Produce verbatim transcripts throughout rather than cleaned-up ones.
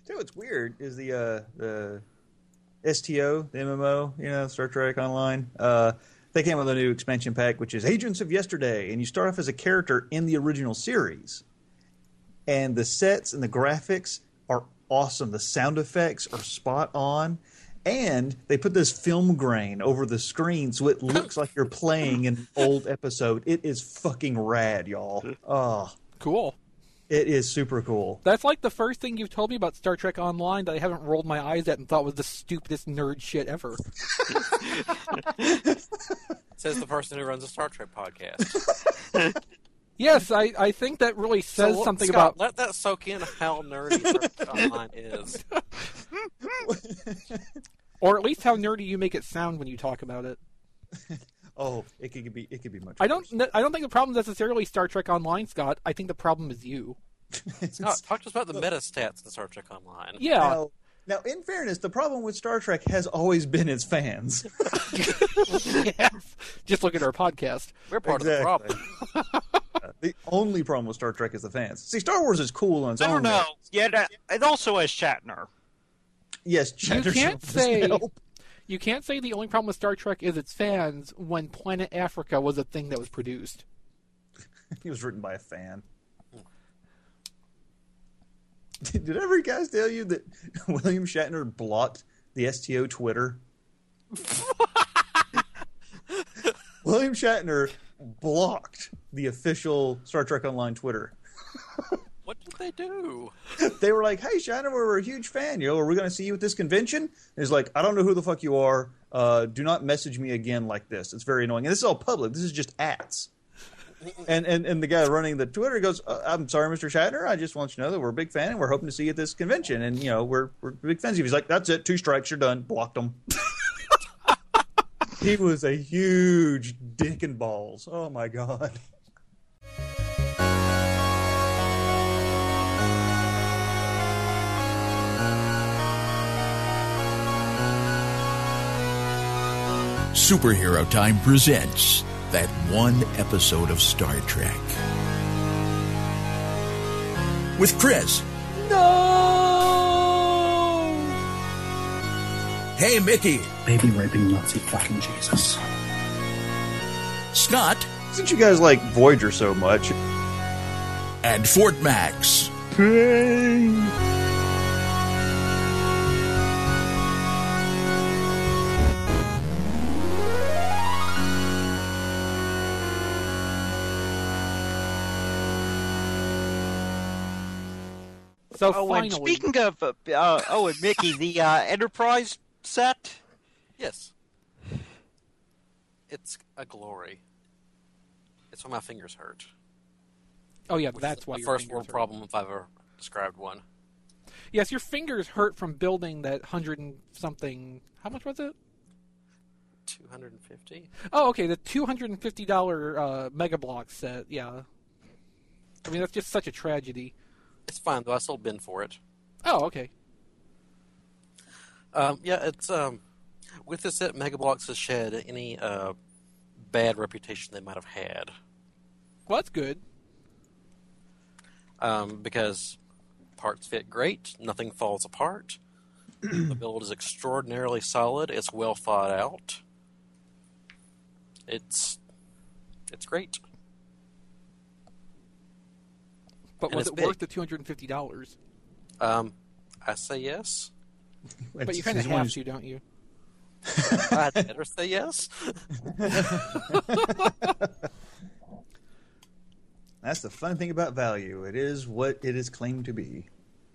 Tell you what's weird is the uh, the S T O, the M M O, you know, Star Trek Online. Uh, they came with a new expansion pack, which is Agents of Yesterday, and you start off as a character in the original series. And the sets and the graphics are awesome. The sound effects are spot on. And they put this film grain over the screen so it looks like you're playing an old episode. It is fucking rad, y'all. Oh, cool. It is super cool. That's like the first thing you've told me about Star Trek Online that I haven't rolled my eyes at and thought was the stupidest nerd shit ever. Says the person who runs a Star Trek podcast. Yes, I, I think that really says so, something Scott, about... let that soak in how nerdy Star Trek Online is. Or at least how nerdy you make it sound when you talk about it. Oh, it could be it could be much I don't worse. I don't think the problem is necessarily Star Trek Online, Scott. I think the problem is you. Scott, talk to us about the meta stats in Star Trek Online. Yeah. Now, now, in fairness, the problem with Star Trek has always been its fans. Yes. Just look at our podcast. We're part Exactly. of the problem. Uh, the only problem with Star Trek is the fans. See, Star Wars is cool on its I own. don't know. merits. Yeah, that, it also has Shatner. Yes, You Shatner can't does say help. you can't say the only problem with Star Trek is its fans when Planet Africa was a thing that was produced. He was written by a fan. Did, did every guys tell you that William Shatner blocked the S T O Twitter? William Shatner blocked the official Star Trek Online Twitter. What did they do? They were like, "Hey, Shatner, we're a huge fan. You know, are we going to see you at this convention?" And he's like, "I don't know who the fuck you are. Uh, do not message me again like this. It's very annoying." And this is all public. This is just ats. And and, and the guy running the Twitter goes, uh, "I'm sorry, Mister Shatner. I just want you to know that we're a big fan and we're hoping to see you at this convention. And you know, we're we're big fans of you." He's like, "That's it. Two strikes. You're done." Blocked him. He was a huge dick and balls. Oh my god. Superhero Time presents that one episode of Star Trek. With Chris. No! Hey, Mickey. Baby raping Nazi fucking Jesus. Scott. Since you guys like Voyager so much. And Fort Max. So Oh, finally, and speaking of, uh, uh, oh, and Mickey, the uh, Enterprise set? Yes. It's a glory. It's when my fingers hurt. oh yeah, Which that's is why a your first fingers world hurt. problem if I've ever described one. Yes, your fingers hurt from building that hundred and something. How much was it? two hundred fifty? Oh, okay, the two hundred and fifty dollar uh, Mega Block set. Yeah, I mean that's just such a tragedy. It's fine, though. I still bin for it. Oh, okay. Um, yeah, it's um, with this set, Mega Bloks has shed any uh, bad reputation they might have had. Well, that's good. Um, because parts fit great, nothing falls apart. The build is extraordinarily solid. It's well thought out. It's it's great. But And was it's it big. worth the two hundred and fifty dollars? Um, I say yes. But you kind of He's one have who's- to, don't you? I'd better say yes. That's the fun thing about value. It is what it is claimed to be.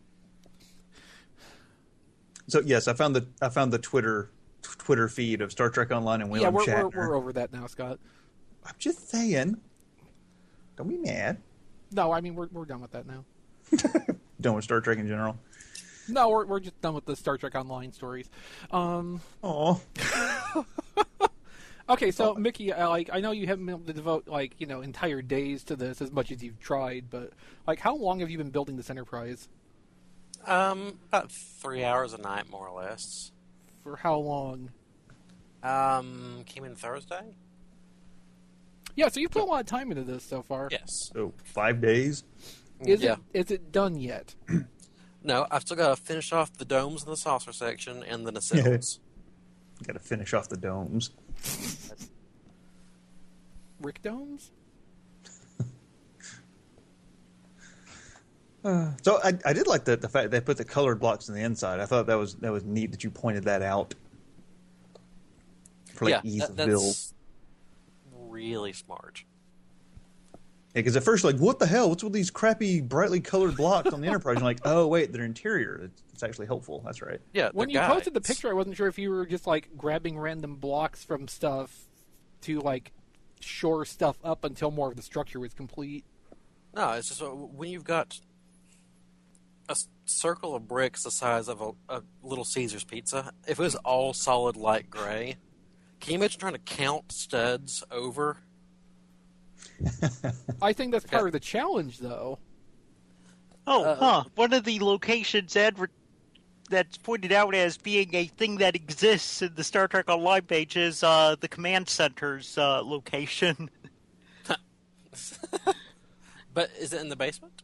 So yes, I found the I found the Twitter Twitter feed of Star Trek Online and Yeah, William we're, we're Shatner. we're over that now, Scott. I'm just saying. Don't be mad. No, I mean we're we're done with that now. Done with Star Trek in general. No, we're we're just done with the Star Trek Online stories. Um, Oh, okay, so Mickey, uh, like I know you haven't been able to devote like you know entire days to this as much as you've tried, but like how long have you been building this Enterprise? Um, about three hours a night, more or less. For how long? Um, came in Thursday? Yeah, so you've put a lot of time into this so far. Yes. so five days. Is Yeah. it is it done yet? No, I've still got to finish off the domes and the saucer section and the nacelles. Got to finish off the domes. Rick domes? Uh, so I, I did like the the fact they put the colored blocks on the inside. I thought that was that was neat that you pointed that out for like yeah, ease that, of that's build. really smart. Yeah, because at first, like, what the hell? What's with these crappy, brightly colored blocks on the Enterprise? You're like, oh wait, they're interior. It's, it's actually helpful. That's right. Yeah, When the you guides. posted the picture, I wasn't sure if you were just like grabbing random blocks from stuff to like shore stuff up until more of the structure was complete. No, it's just uh, when you've got a s- circle of bricks the size of a, a Little Caesar's pizza. If it was all solid light gray, can you imagine trying to count studs over? I think that's part of the challenge, though. Oh, Uh, huh. One of the locations adver- that's pointed out as being a thing that exists in the Star Trek Online page is uh, the command center's uh, location. But is it in the basement?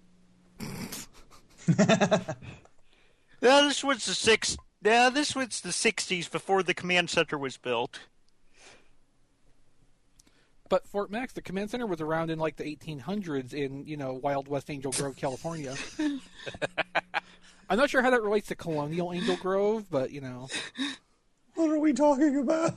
Yeah, this was the six. Yeah, this was the sixties before the command center was built. But Fort Max, the command center, was around in like the eighteen hundreds in, you know, Wild West Angel Grove, California. I'm not sure how that relates to colonial Angel Grove, but, you know. What are we talking about?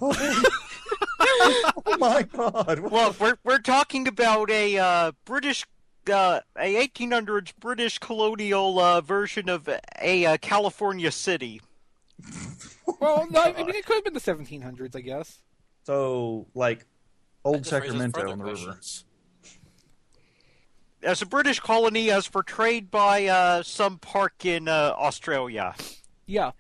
Oh my God! Well, we're we're talking about a uh, British, uh, a eighteen hundreds British colonial uh, version of a uh, California city. Well, no, I mean, it could have been the seventeen hundreds, I guess. So, like, old That just raises Sacramento further on the river. questions. As a British colony, as portrayed by uh, some park in uh, Australia. Yeah.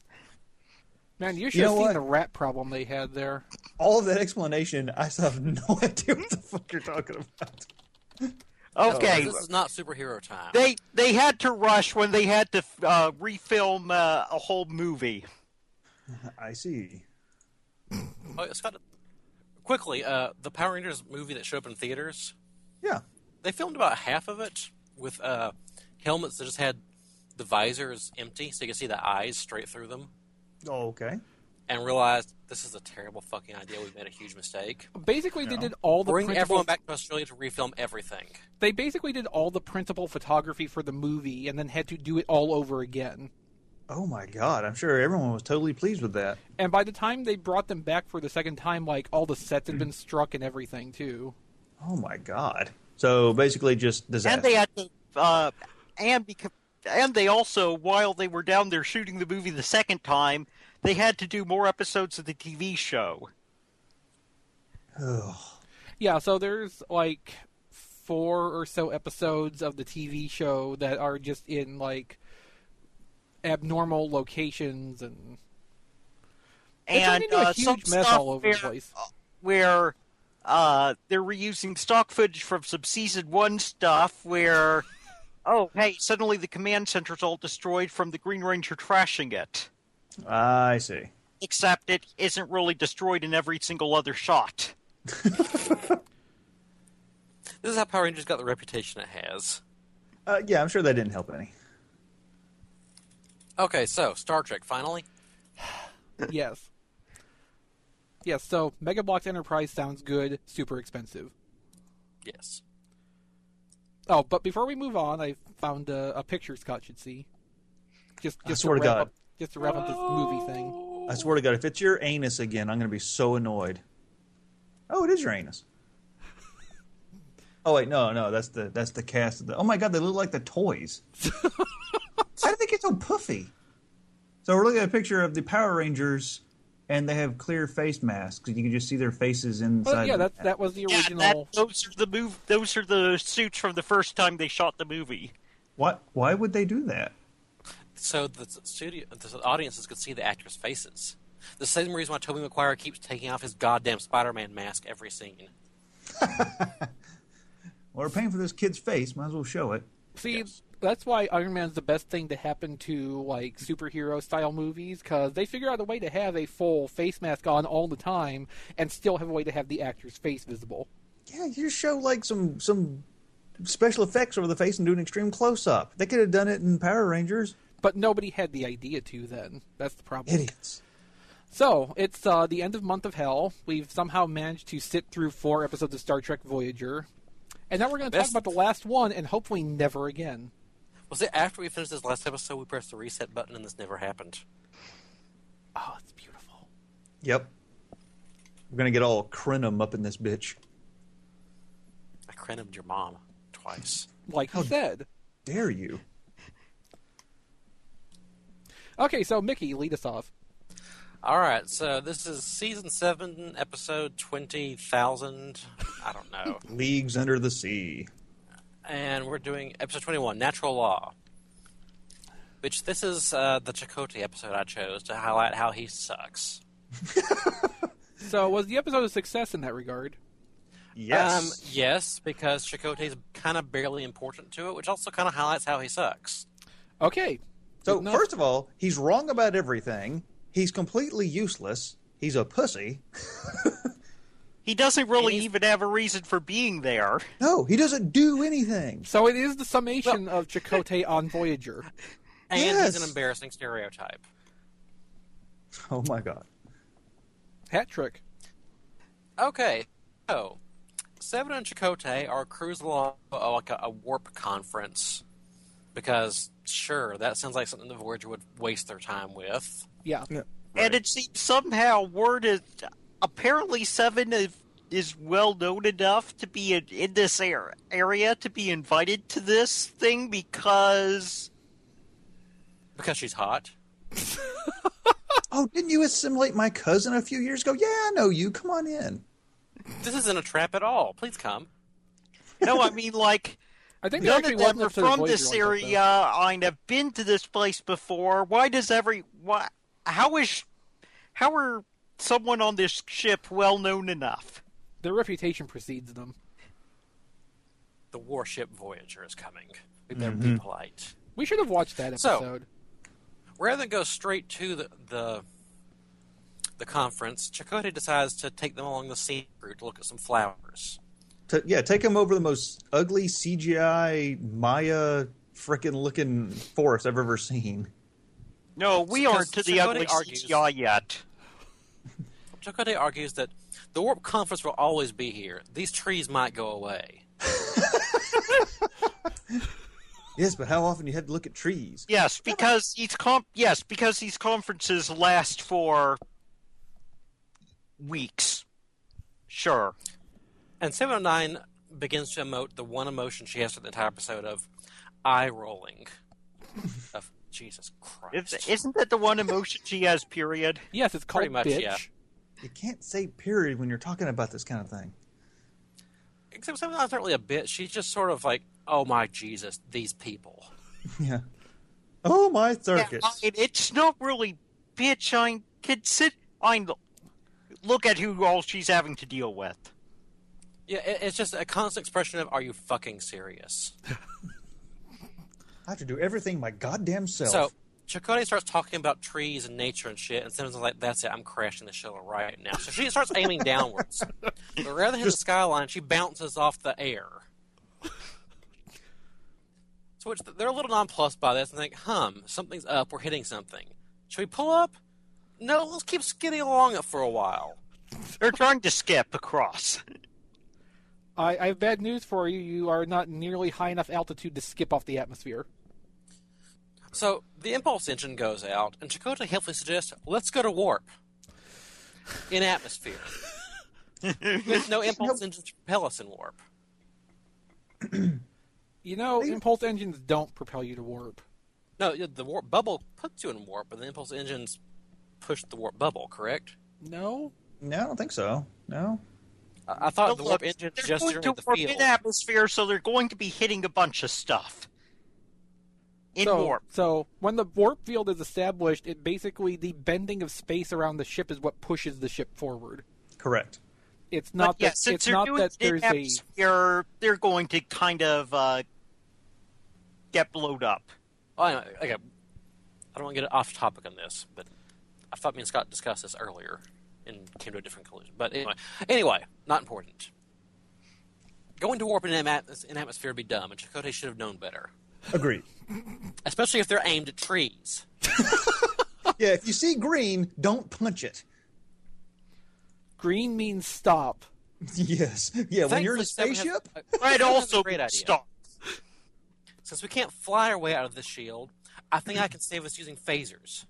Man, you should You have know seen what? the rat problem they had there. All of that explanation, I still have no idea what the fuck you're talking about. Okay, This is not superhero time. they they had to rush when they had to uh, refilm uh, a whole movie. I see. Oh, Scott, quickly, uh, the Power Rangers movie that showed up in theaters, Yeah. they filmed about half of it with uh, helmets that just had the visors empty so you could see the eyes straight through them, Oh, okay. and realized this is a terrible fucking idea. We've made a huge mistake. Basically, they No. did all the Bring principal... everyone back to Australia to refilm everything. They basically did all the principal photography for the movie and then had to do it all over again. Oh my God! I'm sure everyone was totally pleased with that. And by the time they brought them back for the second time, like, all the sets had been struck and everything, too. Oh my God! So basically, just disaster. And they had to, uh, and because, and they also, while they were down there shooting the movie the second time, they had to do more episodes of the T V show. Ugh. Yeah, so there's, like, four or so episodes of the T V show that are just in, like, abnormal locations and... It turned And into a uh, huge some mess stuff all over where, the place. where uh, they're reusing stock footage from some season one stuff where, oh, hey, suddenly the command center's all destroyed from the Green Ranger trashing it. I see. Except it isn't really destroyed in every single other shot. This is how Power Rangers got the reputation it has. Uh, yeah, I'm sure that didn't help any. Okay, so Star Trek finally. Yes. Yes, so Mega Bloks Enterprise sounds good, super expensive. Yes. Oh, but before we move on, I found a, a picture Scott should see. Just, I just swear to wrap God. Up, just to wrap up this movie thing. I swear to God, if it's your anus again, I'm going to be so annoyed. Oh, it is your anus. Oh wait, no, no, that's the that's the cast of the. Oh my God, they look like the toys. How did they get so puffy? So we're looking at a picture of the Power Rangers, and they have clear face masks. You can just see their faces inside. But yeah, the that that was the Yeah, original. that, those are the move. Those are the suits from the first time they shot the movie. What? Why would they do that? So the studio, the audiences could see the actors' faces. The same reason why Tobey Maguire keeps taking off his goddamn Spider-Man mask every scene. Well, we're paying for this kid's face. Might as well show it. See, Yes. that's why Iron Man's the best thing to happen to like superhero style movies, because they figure out a way to have a full face mask on all the time and still have a way to have the actor's face visible. Yeah, you just show like some some special effects over the face and do an extreme close up. They could have done it in Power Rangers. But nobody had the idea to then. That's the problem. Idiots. So, it's uh, the end of Month of Hell. We've somehow managed to sit through four episodes of Star Trek Voyager. And now we're going to talk Best- about the last one, and hopefully never again. Was it after we finished this last episode we pressed the reset button and this never happened? Oh, it's beautiful. Yep. We're going to get all Crenum up in this bitch. I crennamed your mom twice. Like you said. Dare you? Okay, so Mickey, lead us off. All right, so this is season seven, episode twenty thousand. I don't know. Leagues Under the Sea. And we're doing episode twenty-one, Natural Law. Which this is uh, the Chakotay episode I chose to highlight how he sucks. So, was the episode a success in that regard? Yes. Um, yes, because Chakotay's kind of barely important to it, which also kind of highlights how he sucks. Okay. so, Good enough. first of all, he's wrong about everything. He's completely useless. He's a pussy. He doesn't really He's- even have a reason for being there. No, he doesn't do anything. So it is the summation of Chakotay on Voyager. And Yes. he's an embarrassing stereotype. Oh my god. Hat trick. Okay, so Seven and Chakotay are cruising along uh, like a, a warp conference because, sure, that sounds like something the Voyager would waste their time with. Yeah. And it seems somehow word is apparently Seven is, is well known enough to be in, in this ar- area to be invited to this thing because Because she's hot. Oh, didn't you assimilate my cousin a few years ago? Yeah, I know you. Come on in. This isn't a trap at all. Please come. no, I mean like I think there none actually of was them an are episode of from Voyager this like that, though. area. I have been to this place before. Why does every why? How is how are someone on this ship well known enough? Their reputation precedes them. The warship Voyager is coming. We better be polite. We should have watched that So- episode. Rather than go straight to the the, the conference, Chakotay decides to take them along the scenic route to look at some flowers. To, yeah, take him over the most ugly C G I Maya frickin' looking forest I've ever seen. No, we Because aren't to the Chakotay ugly argues- C G I yet. Chakotay argues that the warp conference will always be here. These trees might go away. Yes, but how often do you have to look at trees? Yes, because these com- yes, because these conferences last for weeks. Sure. And seven oh nine begins to emote the one emotion she has for the entire episode of eye rolling. Of Jesus Christ. It's, isn't that the one emotion she has, period? Yes, it's called Pretty much, Bitch. yeah. You can't say period when you're talking about this kind of thing. Except seven oh nine's not really a bitch. She's just sort of like, oh my Jesus, these people. Yeah. Oh, my circus. Yeah, I- it's not really bitch. I can sit. I look at who all she's having to deal with. Yeah, it, it's just a constant expression of, are you fucking serious? I have to do everything my goddamn self. So, Chakotay starts talking about trees and nature and shit, and Simmons is like, that's it, I'm crashing the show right now. So she starts aiming downwards. But rather than hit the skyline, she bounces off the air. So which they're a little nonplussed by this and think, hum, something's up, we're hitting something. Should we pull up? No, let's keep skidding along it for a while. They're trying to skip across. I, I have bad news for you. You are not nearly high enough altitude to skip off the atmosphere. So the impulse engine goes out, and Chakotay helpfully suggests, let's go to warp. In atmosphere. There's no impulse engines to propel us in warp. You know, impulse engines don't propel you to warp. No, the warp bubble puts you in warp, but the impulse engines push the warp bubble, correct? No? No, I don't think so. No. I, I thought the Look, warp engines they're just going during to the warp field. in atmosphere, so they're going to be hitting a bunch of stuff. In so, warp. So, when the warp field is established, it basically, the bending of space around the ship is what pushes the ship forward. Correct. It's But not yeah, that, since it's they're not doing that it in there's a... atmosphere, they're going to kind of uh, get blowed up. Oh, anyway, okay. I don't want to get off topic on this, but I thought me and Scott discussed this earlier and came to a different conclusion. But anyway, anyway, not important. Going to warp in, atmos- in atmosphere would be dumb, and Chakotay should have known better. Agreed. Especially if they're aimed at trees. Yeah, if you see green, don't punch it. Green means stop. Yes. Yeah, when you're in a Thankfully, Seven has- spaceship. uh, Right, Seven has a also great idea. stop. Since we can't fly our way out of this shield, I think I can save us using phasers.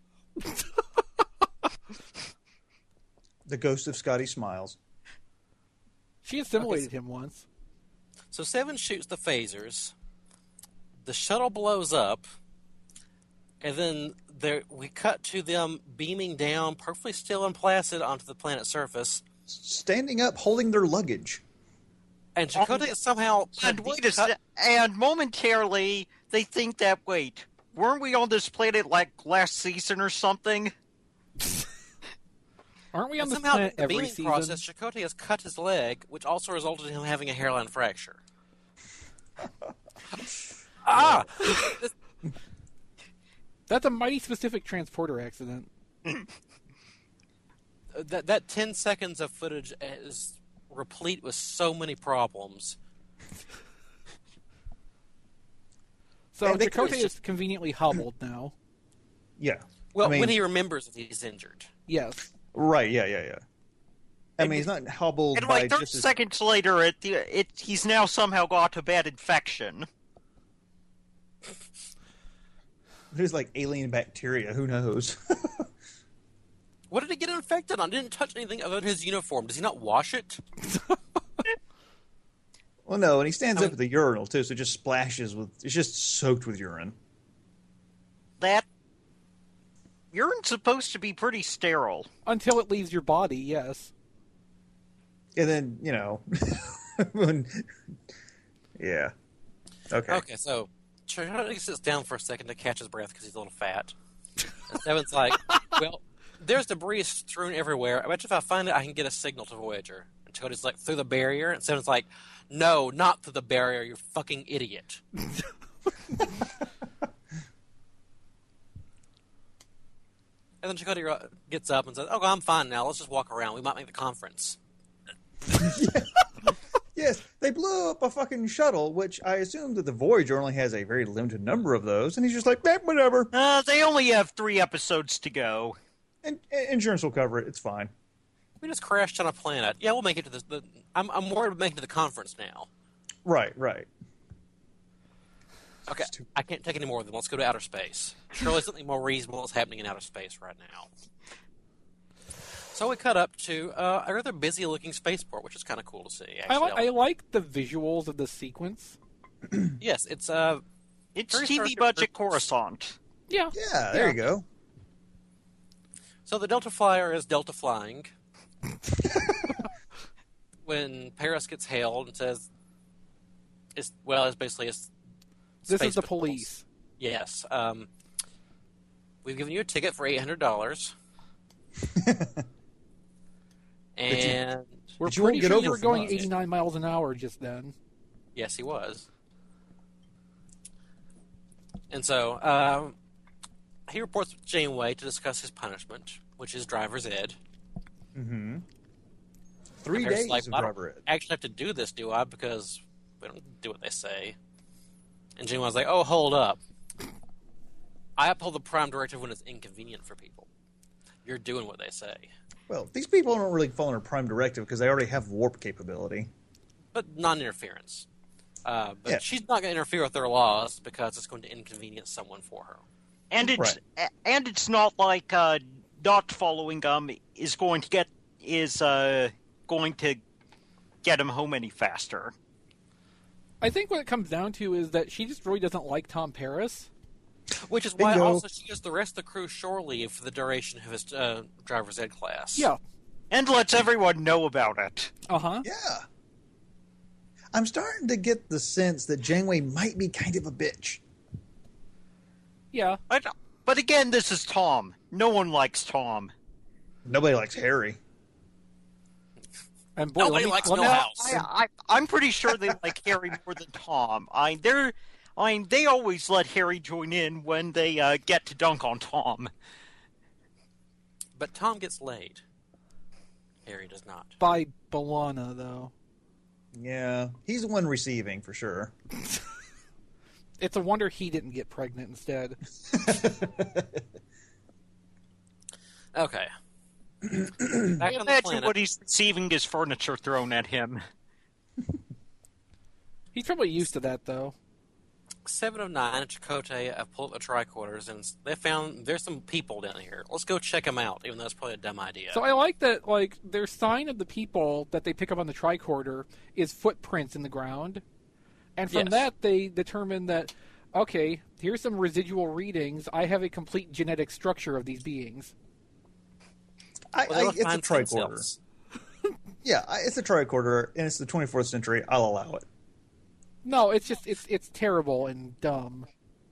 The ghost of Scotty smiles. She assimilated him once. So Seven shoots the phasers. The shuttle blows up, and then there we cut to them beaming down, perfectly still and placid, onto the planet's surface. Standing up, holding their luggage. And Chakotay somehow And wait a cut- sec. And momentarily, they think that, wait, weren't we on this planet like last season or something? Aren't we on and this somehow planet in the every beaming season? process, Chakotay has cut his leg, which also resulted in him having a hairline fracture. ah! This- That's a mighty specific transporter accident. that that ten seconds of footage is replete with so many problems. So And they Chakotay could've is just- conveniently hobbled now. Yeah. Well, I mean- when he remembers that he's injured. Yes. Right, yeah, yeah, yeah. I mean, he's not hobbled And by like thirty just his... seconds later, it, it he's now somehow got a bad infection. There's like alien bacteria. Who knows? What did he get infected on? Didn't touch anything other than his uniform. Does he not wash it? Well, no, and he stands I up mean- at the urinal too, so it just splashes with. It's just soaked with urine. That urine's supposed to be pretty sterile. Until it leaves your body, yes. And then you know, when, yeah, okay. Okay, so Chakotay sits down for a second to catch his breath because he's a little fat. And Seven's like, well, there's debris strewn everywhere. I bet you if I find it, I can get a signal to Voyager. And Chakotay's like, through the barrier? And Seven's like, no, not through the barrier, you fucking idiot. And then Chakotay gets up and says, oh, I'm fine now. Let's just walk around. We might make the conference. Yes, they blew up a fucking shuttle, which I assume that the Voyager only has a very limited number of those, and he's just like, eh, whatever. Uh, they only have three episodes to go. And, and insurance will cover it. It's fine. We just crashed on a planet. Yeah, we'll make it to the... the I'm, I'm worried about making it to the conference now. Right, right. Okay, I can't take any more of them. Let's go to outer space. Surely something more reasonable is happening in outer space right now. So we cut up to uh, a rather busy-looking spaceport, which is kind of cool to see. I, Actually, li- I like the visuals of the sequence. yes, it's uh, It's Very T V Starship budget Troopers. Coruscant. Yeah. Yeah, there Yeah. you go. so the Delta Flyer is Delta flying. When Paris gets hailed and says, "It's well, it's basically it's This space is the patrols." police. Yes, um, we've given you a ticket for eight hundred dollars, and We're But you won't pretty get sure over you were from going us. eighty-nine miles an hour just then. yes, he was. And so um, he reports with Janeway to discuss his punishment, which is driver's ed. Mm-hmm. Three Paris is days like, of I don't driver ed. actually have to do this, do I? Because we don't do what they say. And Janeway's like, oh, hold up. I uphold the Prime Directive when it's inconvenient for people. You're doing what they say. Well, these people don't really fall under Prime Directive because they already have warp capability. But non-interference. Uh, but Yeah. she's not going to interfere with their laws because it's going to inconvenience someone for her. And it's Right. a- and it's not like uh, not following um is going to get is uh going to get him home any faster. I think what it comes down to is that she just really doesn't like Tom Paris. Which is why Bingo. also she gives the rest of the crew shore leave for the duration of his uh, driver's ed class. Yeah. And lets everyone know about it. Uh-huh. Yeah. I'm starting to get the sense that Janeway might be kind of a bitch. Yeah. But, but again, this is Tom. No one likes Tom. Nobody likes Harry. And boy, Nobody let me, likes let me- Millhouse. I, I, I'm pretty sure they like Harry more than Tom. I they're I mean, they always let Harry join in when they uh, get to dunk on Tom. But Tom gets laid. Harry does not. by B'Elanna, though. Yeah, he's the one receiving for sure. It's a wonder he didn't get pregnant instead. Okay. Back on the Imagine planet. what he's receiving his furniture thrown at him. He's probably used to that, though. Seven of nine at Chakotay have pulled up the tricorders, and they found there's some people down here. Let's go check them out, even though it's probably a dumb idea. So I like that, like, their sign of the people that they pick up on the tricorder is footprints in the ground. And from Yes. that, they determine that, okay, here's some residual readings. I have a complete genetic structure of these beings. I, Well, they I, left it's a behind stem tricorder. cells. Yeah, I, it's a tricorder, and it's the twenty-fourth century. I'll allow it. No, it's just, it's it's terrible and dumb.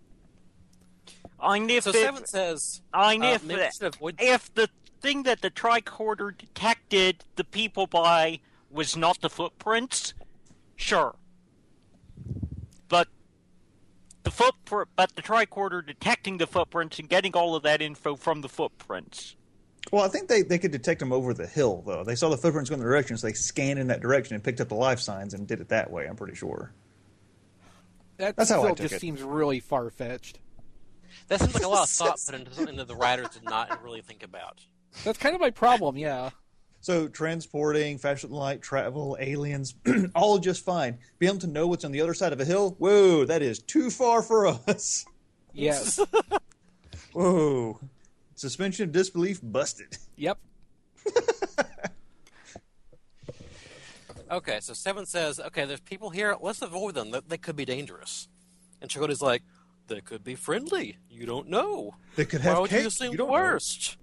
I if So it, Seven says, I uh, if maybe we should avoid- if the thing that the tricorder detected the people by was not the footprints, sure. But the footprint, but the tricorder detecting the footprints and getting all of that info from the footprints. Well, I think they, they could detect them over the hill, though. They saw the footprints going in the direction, so they scanned in that direction and picked up the life signs and did it that way, I'm pretty sure. That That's how I still took just it. seems really far-fetched. that seems like a lot of thought put into something that the writers did not really think about. That's kind of my problem, yeah. So transporting, faster than light, travel, aliens, all just fine. Be able to know what's on the other side of a hill? Whoa, that is too far for us. Yes. Whoa. Suspension of disbelief busted. Yep. Okay, so Seven says, okay, there's people here. Let's avoid them. They, they could be dangerous. And Chakotay's like, they could be friendly. You don't know. They could Why have would cake. you assume You the don't know. worst?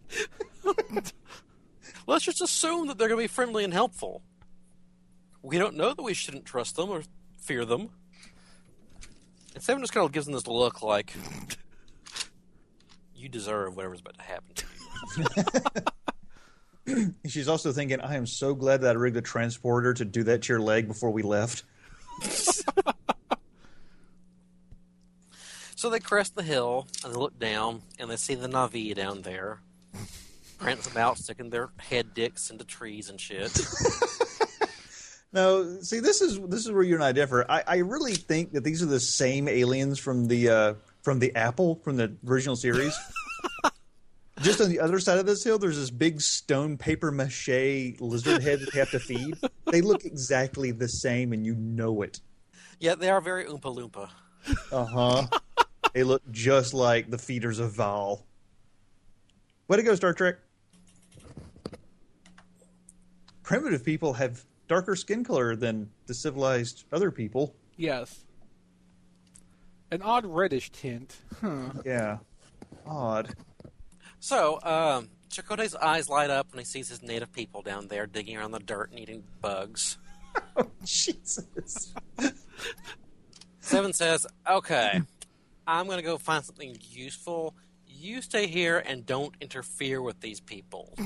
Let's just assume that they're going to be friendly and helpful. We don't know that we shouldn't trust them or fear them. And Seven just kind of gives them this look like, you deserve whatever's about to happen to you. She's also thinking, I am so glad that I rigged a transporter to do that to your leg before we left. So they crest the hill, and they look down, and they see the Na'vi down there. Prance them out, sticking their head dicks into trees and shit. No, see, this is this is where you and I differ. I, I really think that these are the same aliens from the uh, from the Apple from the original series. Just on the other side of this hill, there's this big stone paper mache lizard head that they have to feed. They look exactly the same, and you know it. Yeah, they are very Oompa Loompa. Uh huh. They look just like the feeders of Val. Way to go, Star Trek. Primitive people have darker skin color than the civilized other people. Yes. An odd reddish tint. Huh. Yeah. Odd. So, um, Chakotay's eyes light up when he sees his native people down there digging around the dirt and eating bugs. Oh, Jesus. Seven says, okay, I'm going to go find something useful. You stay here and don't interfere with these people.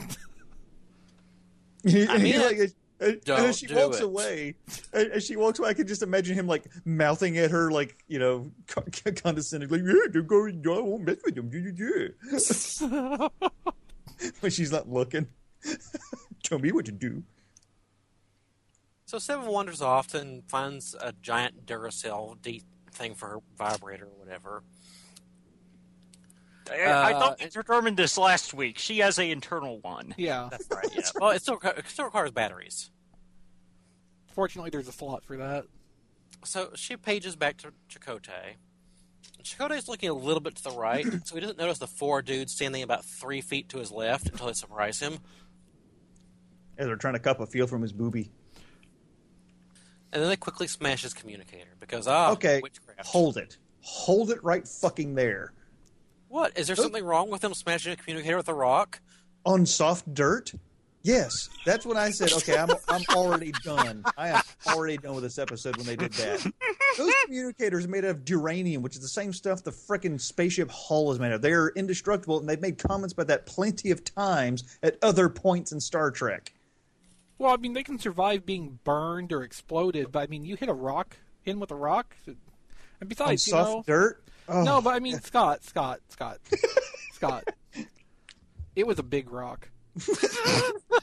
I mean, like, as, as don't she do walks it. away, as as she walks away, I can just imagine him like mouthing at her, like, you know, c- condescending, like, yeah, don't go, I won't mess with them. Yeah, yeah. When she's not looking. Tell me what to do. So Seven wanders off and finds a giant Duracell D thing for her vibrator or whatever. I, I Uh, thought we determined this last week. She has a internal one. Yeah. That's right, yeah. Well, it still, it still requires batteries. Fortunately, there's a slot for that. So she pages back to Chakotay. Chakotay's looking a little bit to the right, so he doesn't notice the four dudes standing about three feet to his left until they surprise him. As they're trying to cup a feel from his boobie. And then they quickly smash his communicator because, ah, Okay, witchcraft. hold it. Hold it right fucking there. What? Is there something wrong with them smashing a communicator with a rock? On soft dirt? Yes. That's when I said, okay, I'm I'm already done. I am already done with this episode when they did that. Those communicators are made out of duranium, which is the same stuff the frickin' spaceship hull is made of. They're indestructible, and they've made comments about that plenty of times at other points in Star Trek. Well, I mean, they can survive being burned or exploded, but I mean, you hit a rock in with a rock, and On besides, you soft know, dirt? Oh. no, but I mean, Scott, Scott, Scott, Scott. It was a big rock.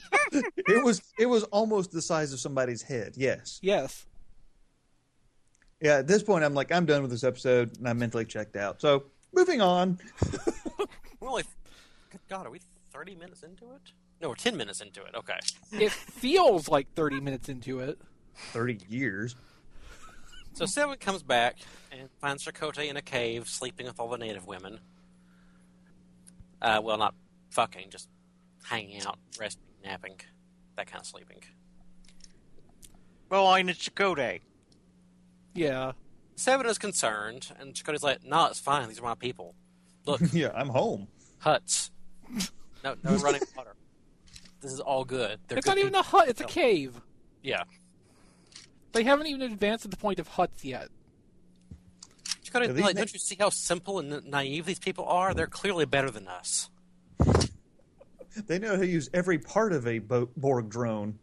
It was it was almost the size of somebody's head, yes. Yes. Yeah, at this point, I'm like, I'm done with this episode, and I'm mentally checked out. So, moving on. We're only, good God, are we thirty minutes into it? No, we're ten minutes into it. Okay. It feels like thirty minutes into it. thirty years. So Seven comes back and finds Chakotay in a cave, sleeping with all the native women. Uh, well, not fucking, just hanging out, resting, napping, that kind of sleeping. Well, I'm a Chakotay. Yeah. Seven is concerned, and Chakotay's like, "No, it's fine. These are my people. Look, Yeah, I'm home. huts. No, no running water. This is all good. They're It's good not even people. a hut, it's a cave. Yeah. They haven't even advanced to the point of huts yet. Chakotay's Yeah, these like, na- don't you see how simple and naive these people are? They're clearly better than us." They know how to use every part of a Bo- Borg drone.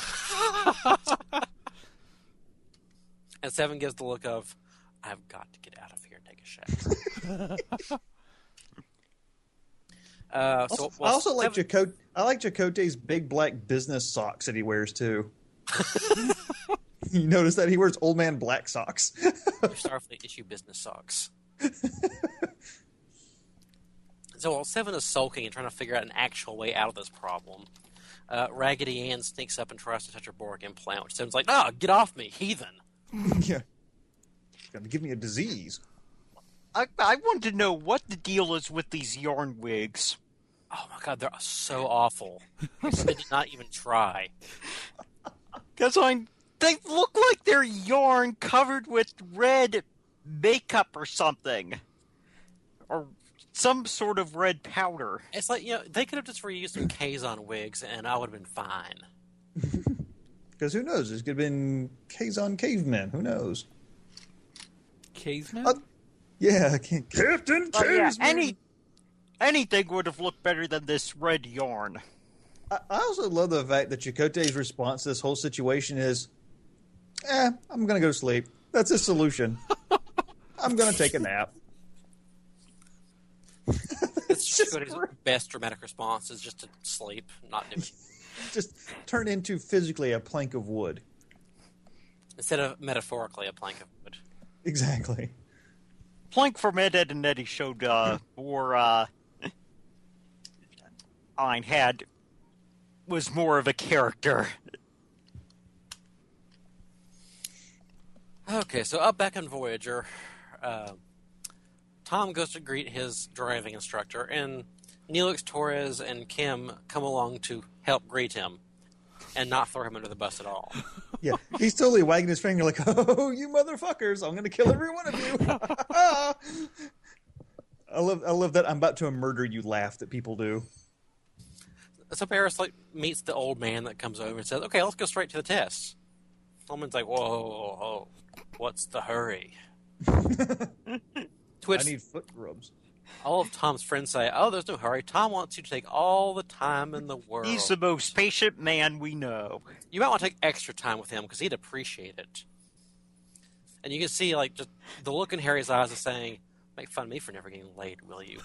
And Seven gives the look of, "I've got to get out of here and take a shower." uh, so, Also, well, I also like Seven- Chakotay. I like Chakotay's big black business socks that he wears too. You notice that he wears old man black socks. Starfleet issue business socks. So while Seven is sulking and trying to figure out an actual way out of this problem, uh, Raggedy Ann sneaks up and tries to touch her Borg implant, which Seven's like, "Ah, get off me, heathen!" Yeah, it's gonna give me a disease. I, I want to know what the deal is with these yarn wigs. Oh my god, they're so awful. They did not even try. Because I'm, they look like they're yarn covered with red makeup or something. Or some sort of red powder. It's like, you know, they could have just reused some Kazon wigs and I would have been fine. Because who knows? This could have been Kazon cavemen. Who knows? Caveman? Uh, Yeah, Captain But yeah, Caveman. any, anything would have looked better than this red yarn. I I also love the fact that Chakotay's response to this whole situation is, eh, I'm going to go to sleep. That's his solution. I'm going to take a nap. It's just Chakotay's great. best dramatic response is just to sleep, not do Just turn into physically a plank of wood. instead of metaphorically a plank of wood. Exactly. Plank from Ed, Ed, and Eddie showed uh, more, uh, Ein had, was more of a character. Okay, so up back on Voyager, uh, Tom goes to greet his driving instructor, and Neelix, Torres, and Kim come along to help greet him and not throw him under the bus at all. Yeah, he's totally wagging his finger like, oh, you motherfuckers, I'm going to kill every one of you. I love I love that I'm about to murder you laugh that people do. So Paris like meets the old man that comes over and says, "Okay, let's go straight to the test." Holman's like, "Whoa, whoa, whoa, what's the hurry?" To which I need foot rubs. all of Tom's friends say, "Oh, there's no hurry. Tom wants you to take all the time in the world. He's the most patient man we know. You might want to take extra time with him because he'd appreciate it." And you can see like just the look in Harry's eyes is saying, "Make fun of me for never getting laid, will you?"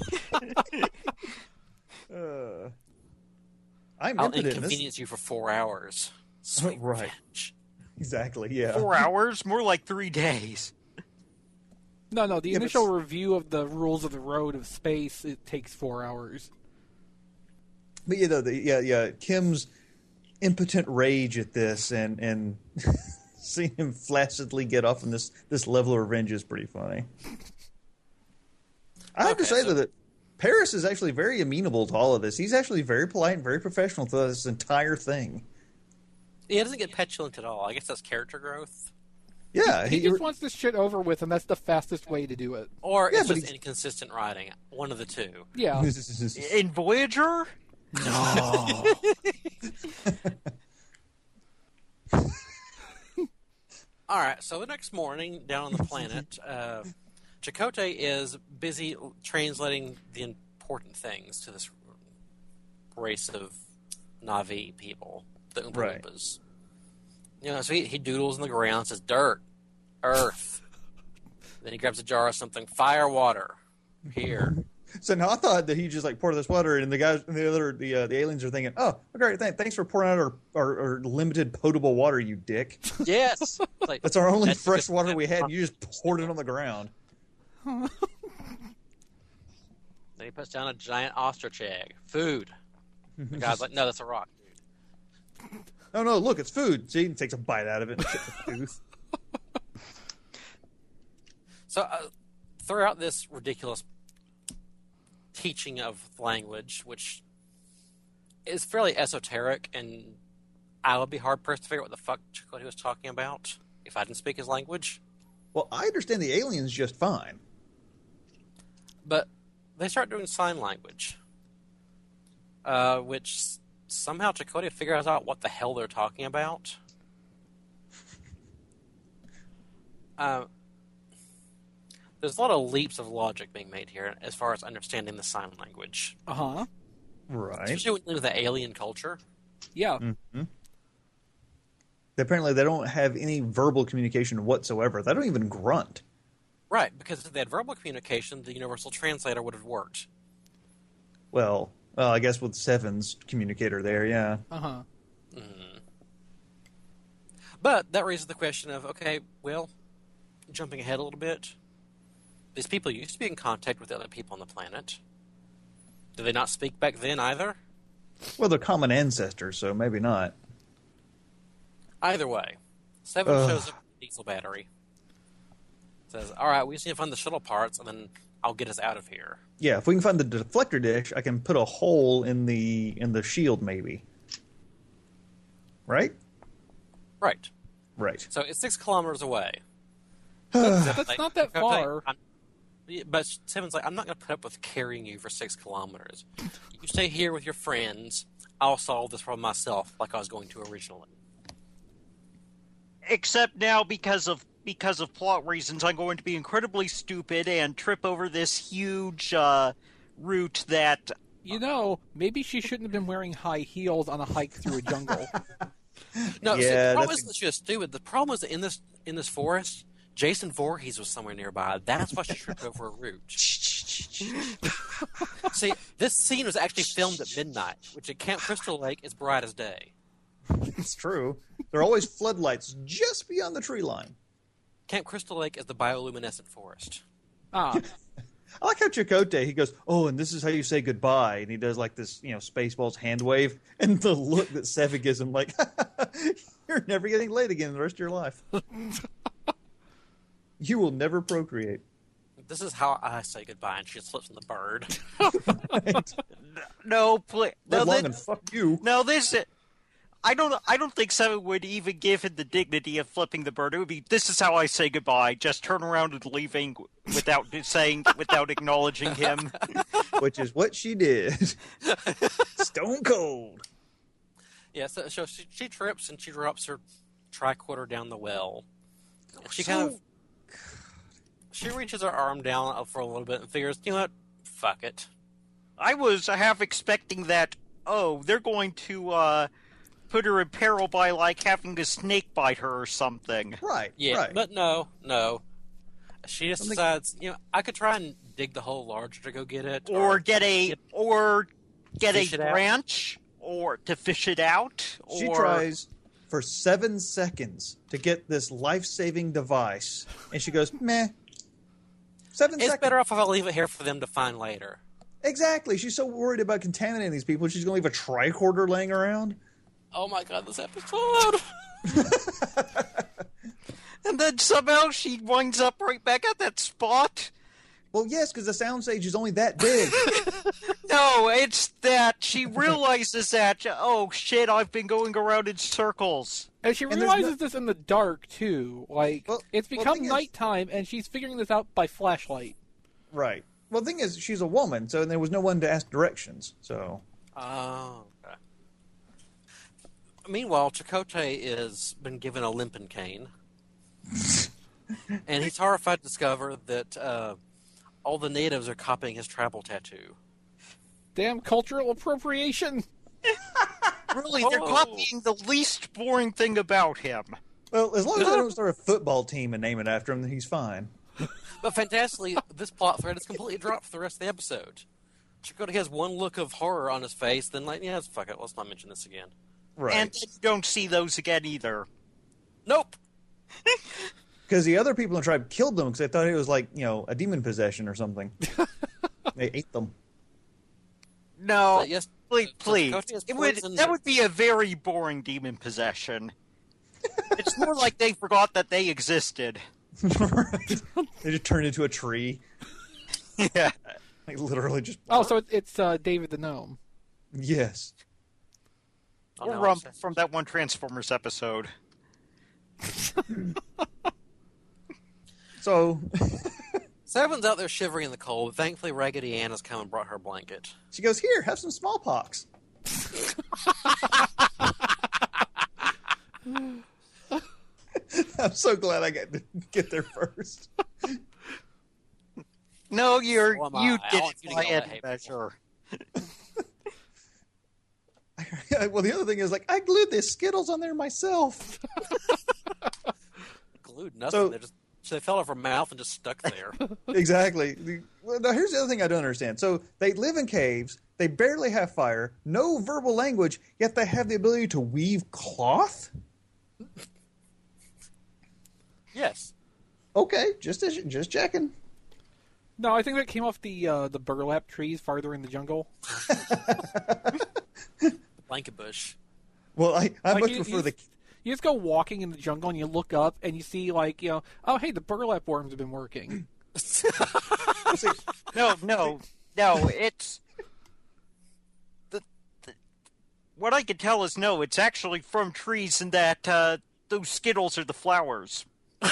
Uh, I'm I'll impotent in this. inconvenience you for four hours. Sweet Right. revenge. Exactly, yeah. Four hours? More like three days. No, no, the Yeah, but initial s- review of the rules of the road of space, it takes four hours. But you know, the, yeah, yeah, Kim's impotent rage at this and and seeing him flaccidly get off on this this level of revenge is pretty funny. I have to Okay, say so- though that Paris is actually very amenable to all of this. He's actually very polite and very professional throughout this entire thing. He doesn't get petulant at all. I guess that's character growth. Yeah, He just wants this shit over with, and that's the fastest way to do it. Or Yeah, it's but just he's- inconsistent writing. One of the two. Yeah. In Voyager? No. All right, so the next morning, down on the planet, uh, Chakotay is busy translating the important things to this race of Na'vi people, the Oompa Right. Loompas. You know, so he, he doodles in the ground, says dirt, earth. Then he grabs a jar of something, fire, water, here. So now I thought that he just like poured this water, and the guys, and the other, the uh, the aliens are thinking, "Oh, great, thanks, thanks for pouring out our, our, our limited potable water, you dick. Yes. It's like, That's our only that's fresh just- water we had. You just poured it on the ground." Then he puts down a giant ostrich egg. Food. The guy's like, no, that's a rock, dude. Oh no, look, it's food. See, he takes a bite out of it and chips the tooth. So, uh, throughout this ridiculous teaching of language, which is fairly esoteric, and I would be hard-pressed to figure out what the fuck Chakotay was talking about if I didn't speak his language. Well, I understand the aliens just fine. But they start doing sign language, uh, which somehow Chakotay figures out what the hell they're talking about. Uh, there's a lot of leaps of logic being made here as far as understanding the sign language, Uh huh. Right. especially when you look at the alien culture. Yeah. Mm-hmm. Apparently, they don't have any verbal communication whatsoever. They don't even grunt. Right, because if they had verbal communication, the universal translator would have worked. Well, well, I guess with Seven's communicator there, yeah. Uh huh. Mm. But that raises the question of, okay, well, jumping ahead a little bit, these people used to be in contact with other people on the planet. Did they not speak back then either? Well, they're common ancestors, so maybe not. Either way, Seven Ugh. shows up with a diesel battery. Says, all right, we just need to find the shuttle parts, and then I'll get us out of here. Yeah, if we can find the deflector dish, I can put a hole in the in the shield, maybe. Right? Right. Right. So it's six kilometers away. That's Like, not that okay, far. I'm- yeah, but Seven's like, I'm not going to put up with carrying you for six kilometers. You stay here with your friends. I'll solve this problem myself, like I was going to originally. Except now, because of because of plot reasons, I'm going to be incredibly stupid and trip over this huge uh, route that. You know, maybe she shouldn't have been wearing high heels on a hike through a jungle. No, see, Yeah, the problem that's- isn't that she was stupid. The problem is that in this in this forest, Jason Voorhees was somewhere nearby. That's why she tripped over a root. See, this scene was actually filmed at midnight, which at Camp Crystal Lake is bright as day. It's true. There are always floodlights just beyond the tree line. Camp Crystal Lake is the bioluminescent forest. Ah, I like how Chakotay, he goes, oh, and this is how you say goodbye. And he does like this, you know, Spaceballs hand wave. And the look that Seven gives him, like, you're never getting laid again the rest of your life. You will never procreate. This is how I say goodbye, and she slips in the bird. No, pl- no, Live long thi- and fuck you. no, this. I don't. I don't think Seven would even give him the dignity of flipping the bird. It would be, "This is how I say goodbye." Just turn around and leaving without saying, without acknowledging him. Which is what she did. Stone cold. Yeah, so, so she, she trips and she drops her tricorder down the well. And she So- kind of she reaches her arm down for a little bit and figures, you know what, fuck it. I was half expecting that. Oh, they're going to uh, put her in peril by like having a snake bite her or something. Right. Yeah, Right. but no, no. She just Something- decides, you know, I could try and dig the hole larger to go get it, Or get a Yep. or get Fish a it out. branch, or to fish it out. She or... tries for seven seconds to get this life-saving device, and she goes, meh. Seven It's seconds. better off if I leave it here for them to find later. Exactly. She's so worried about contaminating these people, she's going to leave a tricorder laying around. Oh my god, this episode! And then somehow she winds up right back at that spot. Well, yes, because the soundstage is only that big. No, it's that she realizes that, oh shit, I've been going around in circles. and she And there's realizes no- this in the dark too. Like Well- it's well, become thing is- nighttime, and she's figuring this out by flashlight. Right. Well, the thing is, she's a woman, so there was no one to ask directions. So, Oh, okay. Meanwhile, Chakotay is been given a limping cane. And he's horrified to discover that uh, all the natives are copying his tribal tattoo. Damn cultural appropriation! Really, they're Oh. copying the least boring thing about him. well, as long as they don't start a football team and name it after him, then he's fine. But fantastically, this plot thread is completely dropped for the rest of the episode. Chakotay has one look of horror on his face, then like, yeah, fuck it, let's not mention this again. Right. And then you don't see those again either. Nope. Because the other people in the tribe killed them because they thought it was like, you know, a demon possession or something. They ate them. No, So, yes, please, so please. Chakotay has It would, poisoned- that would be a very boring demon possession. It's more like they forgot that they existed. Right. They just turned into a tree. Yeah. Like literally just. Oh, so it, it's uh, David the Gnome. Yes. Oh, Or no, Rump it's- from that one Transformers episode. So Seven's out there shivering in the cold. Thankfully, Raggedy Ann has come and brought her blanket. she goes, "Here, have some smallpox." I'm so glad I got to get there first. No, you're So am I. you I did want it you to by go that any hateful. measure. Well, the other thing is, like, I glued this Skittles on there myself. Glued nothing. So- they just they fell off her mouth and just stuck there. Exactly. The- Well, now here's the other thing I don't understand. So they live in caves. They barely have fire. No verbal language. Yet they have the ability to weave cloth. Yes. Okay, just just checking. No, I think that came off the uh, the burlap trees farther in the jungle. Blanket bush. Well, I I Like, much you- prefer you the. just- You just go walking in the jungle and you look up and you see, like, you know, oh, hey, the burlap worms have been working. No, no, no. It's the, the what I can tell is no. It's actually from trees, and that uh, those Skittles are the flowers.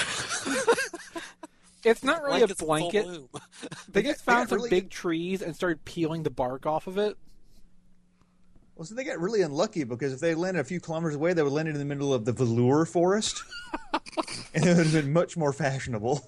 It's not really Blanket's a in full blanket. bloom. They just they found got some really big good- trees and started peeling the bark off of it. Well, so they got really unlucky because if they landed a few kilometers away, they would land in the middle of the velour forest, and it would have been much more fashionable.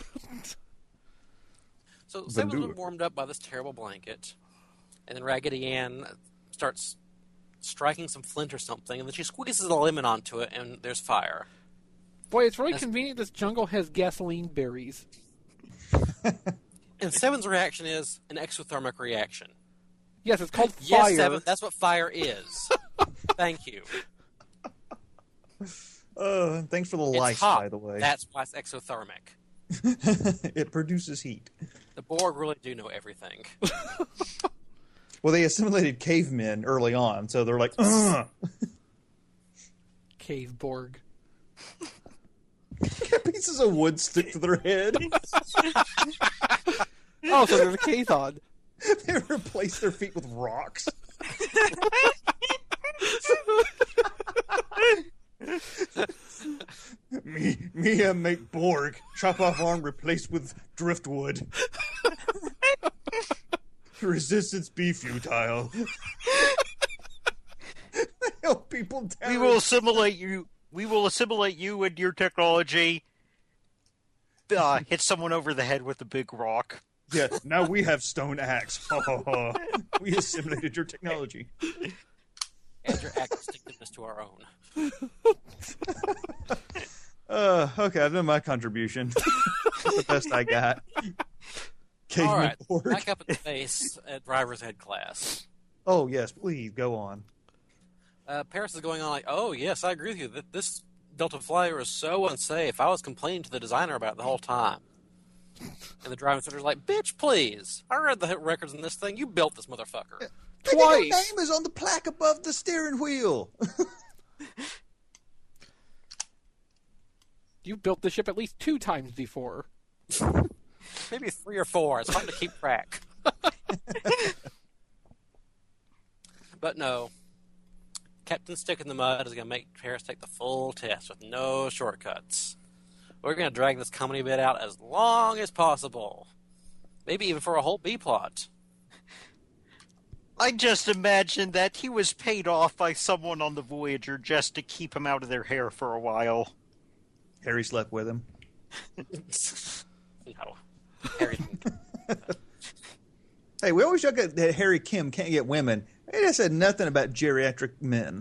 So Seven's Velour. been warmed up by this terrible blanket, and then Raggedy Ann starts striking some flint or something, and then she squeezes a lemon onto it, and there's fire. Boy, it's really That's- convenient this jungle has gasoline berries. And Seven's reaction is an exothermic reaction. Yes, it's called Yes, fire. Seven, that's what fire is. Thank you. Uh, thanks for the It's lice, hot. by the way. That's why it's exothermic. It produces heat. The Borg really do know everything. Well, they assimilated cavemen early on, so they're like, ugh. Cave Borg. Pieces of wood stick to their head. Oh, so there's a Kathon. They replace their feet with rocks. me, me and make Borg. Chop off arm replaced with driftwood. Resistance be futile. Help people down. We will assimilate you. We will assimilate you and your technology. Uh, hit someone over the head with a big rock. Yeah, now we have stone axe. Ha ha ha. We assimilated your technology. Add your act distinctiveness to our own. Uh, okay, I've done my contribution. That's the best I got. Caveman All right, Borg. back up at the base at driver's ed class. Oh, yes, please, go on. Uh, Paris is going on like, oh, yes, I agree with you. That This Delta Flyer is so unsafe. I was complaining to the designer about it the whole time. And the driving instructor's like, bitch, please. I read the records in this thing. You built this motherfucker. Look at your Twice. name is on the plaque above the steering wheel. You built the ship at least two times before. Maybe three or four. It's hard to keep track. But no. Captain Stick in the Mud is going to make Paris take the full test with no shortcuts. We're going to drag this comedy bit out as long as possible. Maybe even for a whole B-plot. I just imagine that he was paid off by someone on the Voyager just to keep him out of their hair for a while. Harry slept with him. No. Harry. Hey, we always joke that Harry Kim can't get women. It said nothing about geriatric men.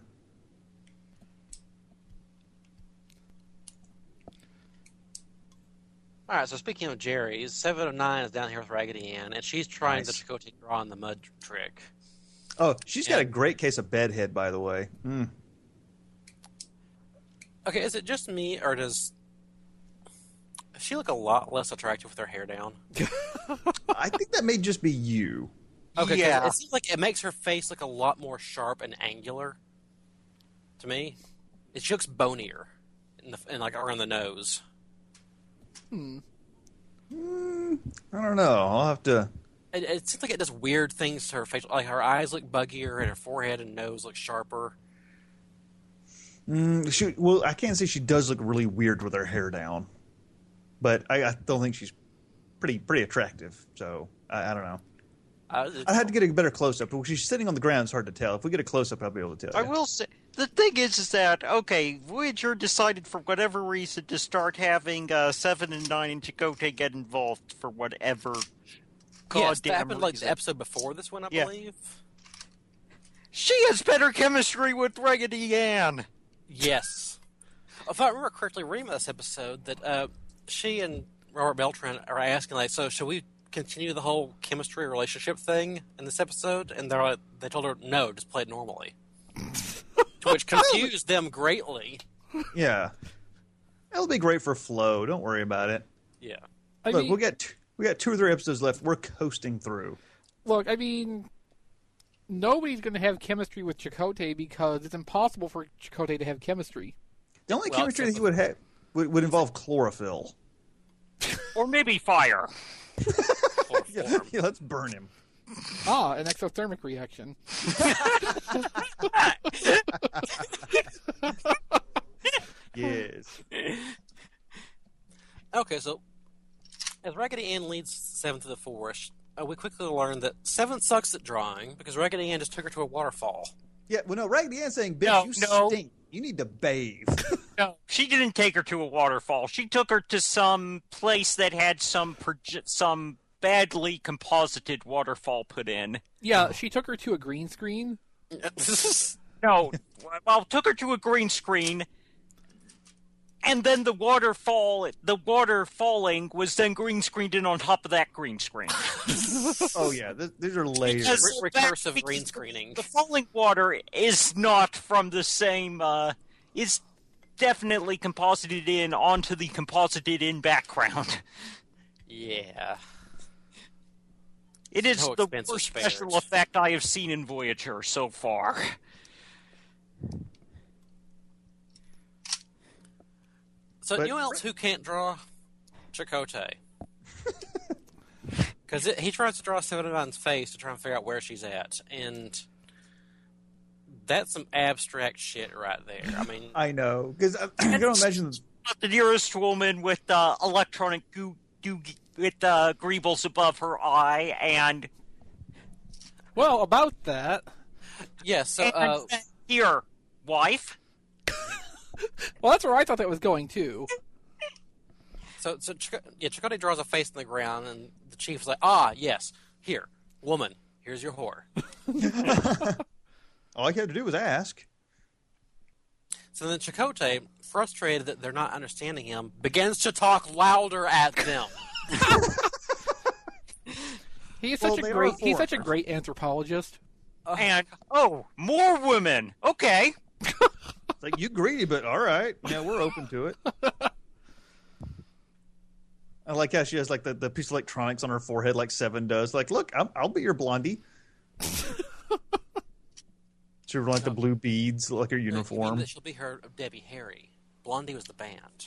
All right, so speaking of Jerry's, Seven of Nine is down here with Raggedy Ann, and she's trying Nice. the Chakotay draw on the mud trick. Oh, she's got Yeah. a great case of bedhead, by the way. Mm. Okay, is it just me, or does she look a lot less attractive with her hair down? I think that may just be you. Okay, 'cause Yeah. it seems like it makes her face look a lot more sharp and angular. To me, it she looks bonier in the in like around the nose. Hmm. Mm, I don't know. I'll have to. It, it seems like it does weird things to her face. Like her eyes look buggier, and her forehead and nose look sharper. Mm, she, well, I can't say she does look really weird with her hair down, but I, I don't think she's pretty pretty attractive. So I, I don't know. Uh, I had to get a better close up. But when she's sitting on the ground, it's hard to tell. If we get a close up, I'll be able to tell. I you. will say the thing is, is that okay? Voyager decided for whatever reason to start having uh, Seven and Nine and Chakotay get involved for whatever. yes, that goddamn happened like reason. the episode before this one, I Yeah. believe. She has better chemistry with Raggedy Ann. Yes. If I remember correctly, reading this episode, that uh, she and Robert Beltran are asking, like, so should we continue the whole chemistry relationship thing in this episode? And they're like, they told her, no, just play it normally. To which confused them greatly. Yeah, it'll be great for flow. Don't worry about it. Yeah. I Look, mean, we got t- we got two or three episodes left. We're coasting through. look, I mean, nobody's going to have chemistry with Chakotay because it's impossible for Chakotay to have chemistry. The only Well, chemistry that except he would have would, would involve chlorophyll. Or maybe fire. Yeah, Chloroform. yeah, let's burn him. Ah, an exothermic reaction. Yes. Okay, so as Raggedy Ann leads Seven to the forest, uh, we quickly learn that Seven sucks at drawing because Raggedy Ann just took her to a waterfall. Yeah. Well, no. Raggedy Ann's saying, "Bitch, No, you no. stink. You need to bathe." No, she didn't take her to a waterfall. She took her to some place that had some proje- some badly composited waterfall put in. Yeah, she took her to a green screen. No, well, took her to a green screen, and then the waterfall, the water falling was then green screened in on top of that green screen. Oh yeah, th- these are layers. Because- Re- recursive green screening. The falling water is not from the same. Uh, it's definitely composited in onto the composited in background. Yeah. It is No the expensive worst spares. special effect I have seen in Voyager so far. So But- you know else who can't draw? Chakotay. Because he tries to draw Seven of Nine's face to try and figure out where she's at, and that's some abstract shit right there. I mean, I know because I, I can imagine. The nearest woman with uh, electronic goo, goo with uh, greebles above her eye, and Well, about that. yeah. So and uh, here, wife. Well, that's where I thought that was going too. so so Chak- yeah, Chakotay draws a face in the ground, and the chief's like, ah, yes, here, woman, here's your whore. All I had to do was ask. So then Chakotay, frustrated that they're not understanding him, begins to talk louder at them. He's Well, such they a are great. He's foreigners. such a great anthropologist. And oh, more women. Okay. It's like, you greedy, but all right. Yeah, we're open to it. I like how she has like the, the piece of electronics on her forehead, like Seven does. Like, look, I'm, I'll be your blondie. She have like the blue beads, like her You mean uniform. that she'll be her Debbie Harry. Blondie was the band.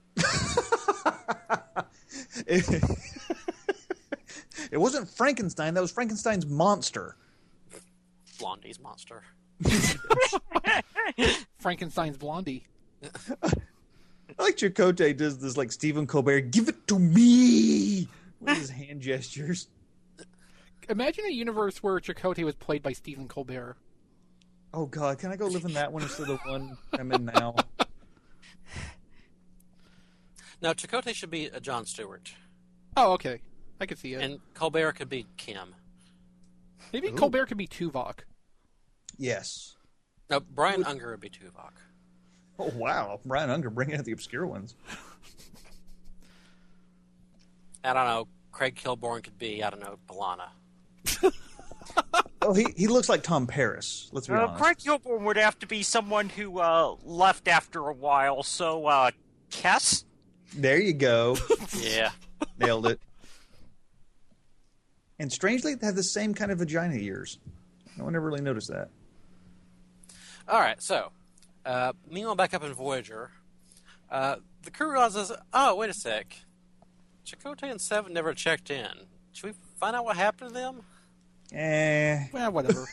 It, it wasn't Frankenstein. That was Frankenstein's monster. Blondie's monster. Frankenstein's Blondie. I like Chakotay does this like Stephen Colbert, give it to me with his hand gestures. Imagine a universe where Chakotay was played by Stephen Colbert. Oh God, can I go live in that one instead of the one I'm in now? Now, Chakotay should be a Jon Stewart, Oh, okay. I could see it. and Colbert could be Kim. Maybe Ooh. Colbert could be Tuvok. Yes. No, Brian Unger would be Tuvok. Oh wow, Brian Unger bringing out the obscure ones. I don't know. Craig Kilborn could be, I don't know, Balana. Oh, he, he looks like Tom Paris. Let's be Uh, honest. Craig Kilborn would have to be someone who uh, left after a while, so, uh, Kess? There you go. Yeah. Nailed it. And strangely, they have the same kind of vagina ears. No one ever really noticed that. All right, so, uh, meanwhile, back up in Voyager, uh, the crew realizes, oh, wait a sec. Chakotay and Seven never checked in. Should we find out what happened to them? Eh. Well, whatever.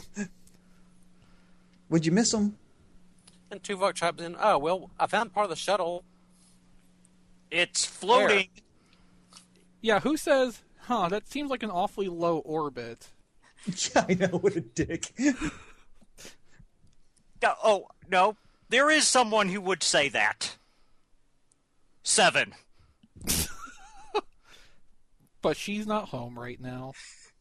Would you miss them? And Tuvok chimes in, oh, well, I found part of the shuttle. It's floating. Yeah, who says, huh, that seems like an awfully low orbit. Yeah, I know. What a dick. No, oh, no. There is someone who would say that. Seven. But she's not home right now.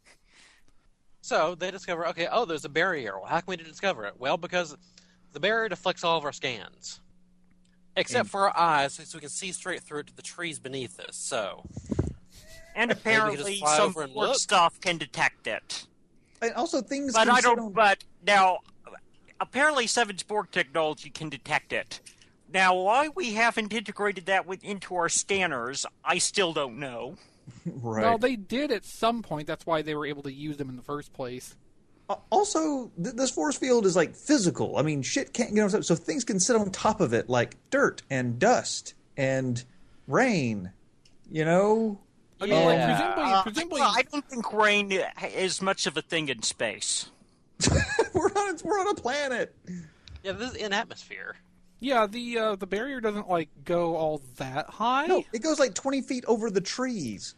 So they discover, okay, oh, there's a barrier. Well, how can we discover it? Well, because the barrier deflects all of our scans. Except And- for our eyes, so we can see straight through it to the trees beneath us, so... And Maybe we could apparently just fly some over and work look. stuff can detect it. And also things. But can I sit don't. on- But now, apparently, Seven's Borg technology can detect it. Now, why we haven't integrated that with, into our scanners, I still don't know. Right. Well, they did at some point. That's why they were able to use them in the first place. Uh, Also, th- this force field is like physical. I mean, shit can't get on top, so things can sit on top of it, like dirt and dust and rain. You know. I mean, like, Yeah. presumably, Uh, presumably, I don't think rain is much of a thing in space. we're on we're on a planet. Yeah, this is in atmosphere. yeah, the uh, the barrier doesn't like go all that high. No, it goes like twenty feet over the trees.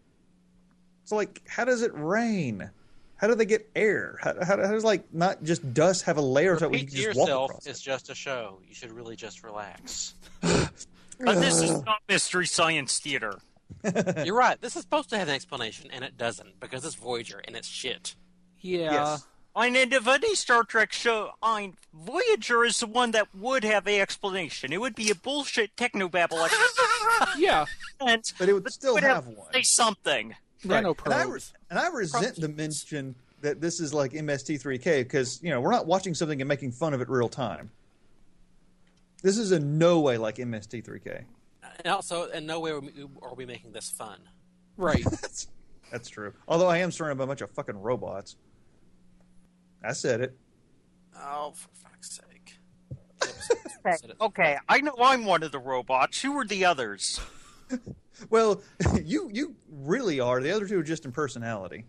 So, like, how does it rain? How do they get air? How, how, how does like not just dust have a layer to it where you Repeat can to just walk yourself, across? it's just a show. You should really just relax. But this is not Mystery Science Theater. You're right. This is supposed to have an explanation, and it doesn't, because it's Voyager, and it's shit. Yeah. Yes. I mean, if any Star Trek show, I mean, Voyager is the one that would have a explanation. It would be a bullshit technobabble explanation. Yeah. But it would still would have one. Say something. Nano And I, re- probes. and I resent the mention that this is like M S T three K because, you know, we're not watching something and making fun of it real time. This is in no way like M S T three K. And also, in no way are we, are we making this fun. Right. That's, that's true. Although I am surrounded by a bunch of fucking robots. I said it. Oh, for fuck's sake. Okay, okay, I know I'm one of the robots. Who are the others? Well, you you really are. The other two are just in personality.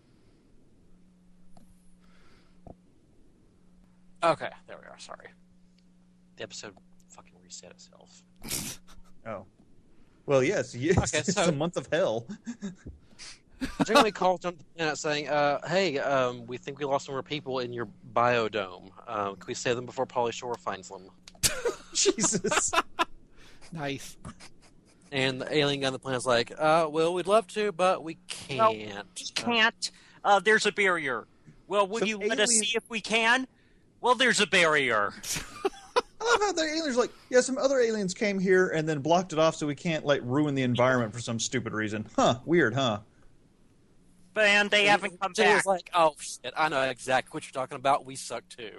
Okay, there we are. Sorry. The episode fucking reset itself. Oh. Well, yes. yes Okay, it's so- a month of hell. Janeway calls on the planet saying, uh, hey, um, we think we lost some more people in your biodome. Um, can we save them before Pauly Shore finds them? Jesus. Nice. And the alien on the planet's like, uh, well, we'd love to, but we Well, can't. We can't. Uh, there's a barrier. Well, will So you let us alien- see if we can? Well, there's a barrier. I love how the aliens are like, yeah, some other aliens came here and then blocked it off so we can't, like, ruin the environment for some stupid reason. Huh. Weird, huh? And they haven't come Janeway's back. like, oh, shit, I know exactly what you're talking about. We suck, too.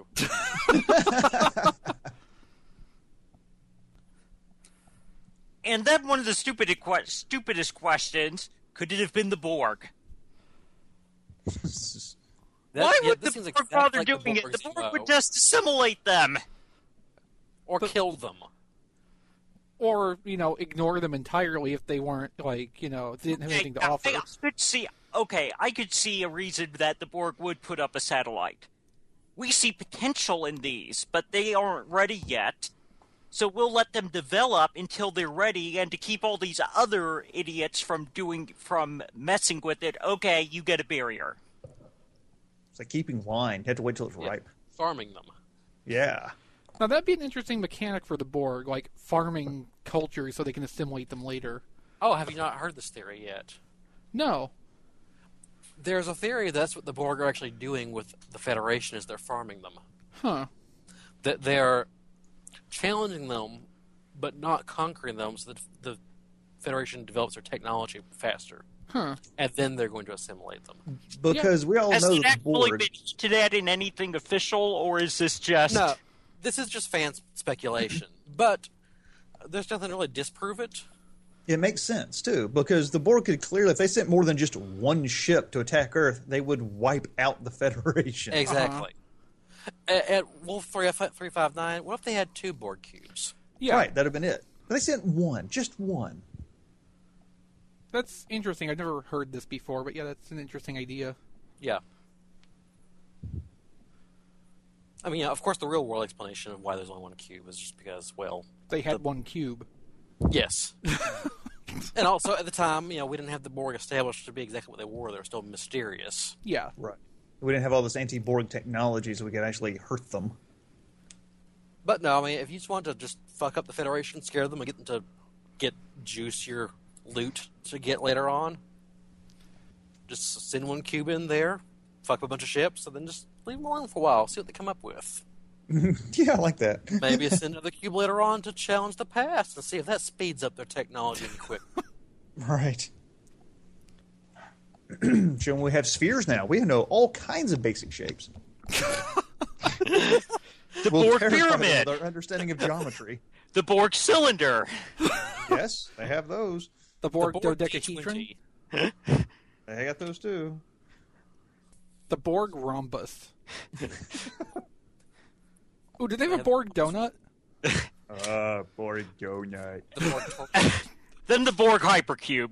And then one of the stupid que- stupidest questions, could it have been the Borg? That- Why yeah, would this the seems Borg exactly bother like doing it? Borg's The Borg M O. would just assimilate them. Or kill them. Or, you know, ignore them entirely if they weren't, like, you know, didn't have anything to I- offer. I could see, okay, I could see a reason that the Borg would put up a satellite. We see potential in these, but they aren't ready yet. So we'll let them develop until they're ready, and to keep all these other idiots from doing, from messing with it, okay, you get a barrier. It's like keeping wine. You have to wait till it's Yeah. ripe. Farming them. Yeah. Now, that'd be an interesting mechanic for the Borg, like farming cultures so they can assimilate them later. Oh, have you not heard this theory yet? No. There's a theory that's what the Borg are actually doing with the Federation is they're farming them. Huh. That they're challenging them, but not conquering them, so that the Federation develops their technology faster. Huh. And then they're going to assimilate them. Because we all Has know it that the actually Borg. been hinted at in anything official, or is this just... No, this is just fan speculation. But there's nothing to really disprove it. It makes sense, too, because the Borg could clearly, if they sent more than just one ship to attack Earth, they would wipe out the Federation. Exactly. Uh-huh. At, at Wolf three five nine, what if they had two Borg cubes? Yeah, Right, that'd have been it. But they sent one, just one. that's interesting. I've never heard this before, but yeah, that's an interesting idea. Yeah. I mean, yeah, of course, the real world explanation of why there's only one cube is just because, well... They had the, one cube. Yes. And also, at the time, you know, we didn't have the Borg established to be exactly what they were. They were still mysterious. Yeah. Right. We didn't have all this anti-Borg technology so we could actually hurt them. But no, I mean, if you just want to just fuck up the Federation, scare them, and get them to get juicier loot to get later on, just send one cube in there, fuck up a bunch of ships, and then just leave them alone for a while, see what they come up with. Yeah, I like that. Maybe send another cube later on to challenge the past and see if that speeds up their technology any quicker. Right. So we have spheres now. We know all kinds of basic shapes. The We'll Borg terrify them pyramid! with our understanding of geometry. The Borg cylinder! Yes, they have those. The Borg, The Borg dodecahedron. T twenty. They got those too. The Borg rhombus. Ooh, did they have a Borg donut? Uh, Borg donut. The Borg torpedo. Then the Borg hypercube.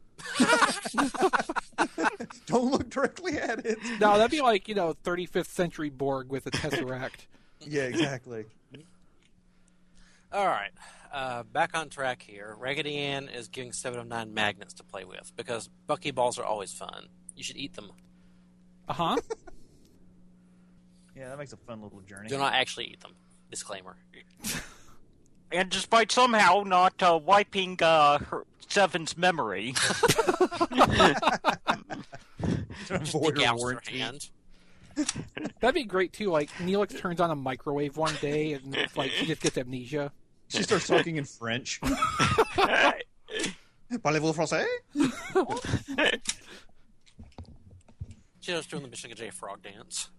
Don't look directly at it. No, that'd be like, you know, thirty-fifth century Borg with a tesseract. Yeah, exactly. All right, uh, back on track here. Raggedy Ann is giving seven of nine magnets to play with because buckyballs are always fun. You should eat them. Uh huh. Yeah, that makes a fun little journey. Do not actually eat them. Disclaimer. And despite somehow not uh, wiping uh, her, Seven's memory. Just Avoid her degouse their warranty. hand. That'd be great too. Like Neelix turns on a microwave one day and like she just gets amnesia. She starts talking in French. Parlez-vous français? She was doing the Michigan J Frog dance.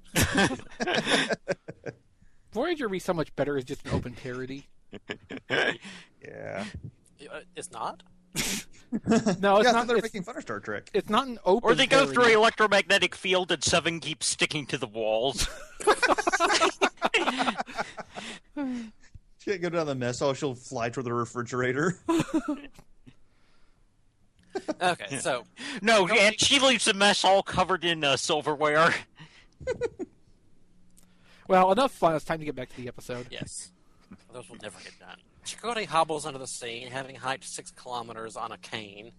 Voyager would be so much better as just an open parody. Yeah. Uh, It's not? No, it's yeah, I not. thought they were It's, making fun of Star Trek. it's not an open. Or they go parody. through an electromagnetic field and Seven keeps sticking to the walls. She can't go down the mess hall. She'll fly toward the refrigerator. Okay, so No, and she leaves the mess all covered in uh, silverware. Well, enough fun. It's time to get back to the episode. yes, those will never get done. Chakotay hobbles under the scene, having hiked six kilometers on a cane.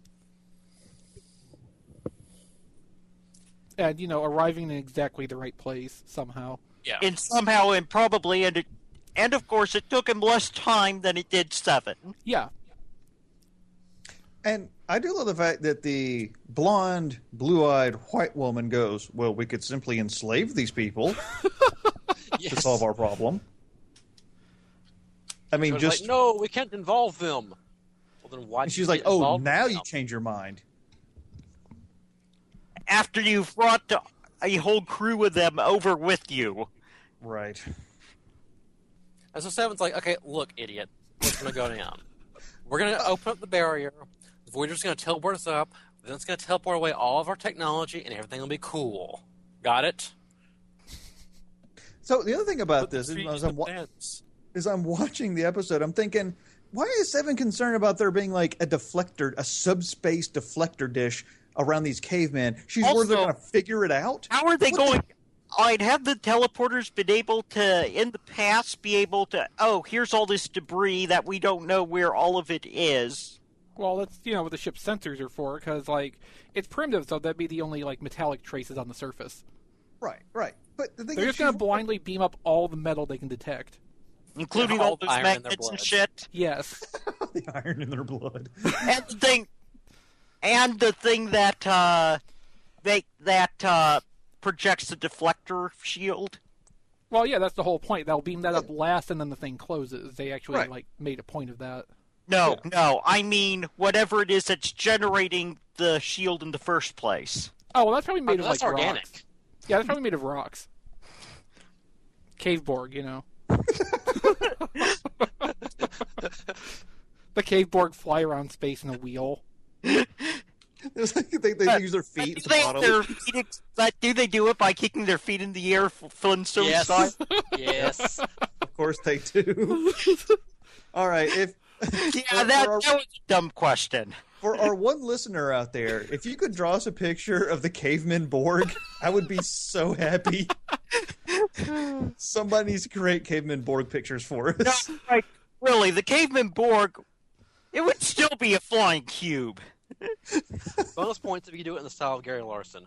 And you know, arriving in exactly the right place somehow. Yeah, And somehow, and probably, and, it, and of course, it took him less time than it did Seven. Yeah. And I do love the fact that the blonde, blue-eyed white woman goes, well, we could simply enslave these people yes. to solve our problem. I mean, So it's just... like, no, we can't involve them. Well, then why? and did she's you like, get oh, involved now with you them? change your mind. After you've brought the, a whole crew of them over with you. Right. And so Seven's like, okay, look, idiot, what's going to go down? We're going to open up the barrier. The Voyager's going to teleport us up. Then it's going to teleport away all of our technology, and everything will be cool. Got it? So the other thing about Put the this is, trees as in I'm, the wa- fence. is I'm watching the episode, I'm thinking, why is Seven concerned about there being like a deflector, a subspace deflector dish around these cavemen? She's worried they're Also- going to figure it out? How are they What going... I'd have the teleporters been able to, in the past, be able to, oh, here's all this debris that we don't know where all of it is. Well, that's you know what the ship's sensors are for, because like it's primitive, so that'd be the only like metallic traces on the surface. Right, right. But the thing They're is, just going to she's- blindly beam up all the metal they can detect. Including Yeah, all all those iron in their magnets and blood. shit. Yes. the iron in their blood. And the thing... And the thing that, uh... They, that, uh... projects the deflector shield. Well, yeah, that's the whole point. They'll beam that up last, and then the thing closes. They actually Right. like made a point of that. No, Yeah. no. I mean, whatever it is that's generating the shield in the first place. Oh, well, that's probably made Oh, of that's like organic. rocks. Yeah, that's probably made of rocks. Caveborg, you know. The Caveborg fly around space in a wheel. It's like they, they use their feet Do to they, bottom. their feet ex- but do they do it by kicking their feet in the air, Flintstone Yes. style? Yes. Of course they do. All right, if Yeah, for, that, for, our, that was a dumb question. for our one listener out there, if you could draw us a picture of the caveman Borg, I would be so happy. Somebody needs to create caveman Borg pictures for No, us. like, really, the caveman Borg, it would still be a flying cube. Bonus points if you do it in the style of Gary Larson.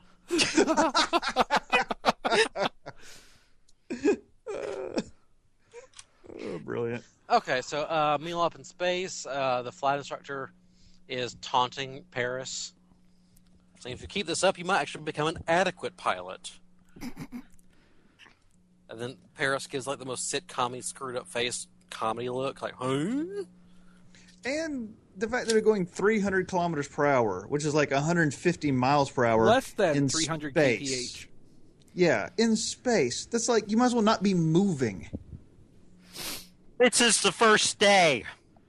Oh, brilliant. Okay, so uh, meanwhile up in space, uh, the flight instructor is taunting Paris, saying if you keep this up, you might actually become an adequate pilot. And then Paris gives like the most sitcom-y, screwed-up face comedy look, like, huh? And the fact that they're going three hundred kilometers per hour, which is like one hundred fifty miles per hour. Less than in three hundred space. kph. Yeah, in space. That's like, you might as well not be moving. This is the first day.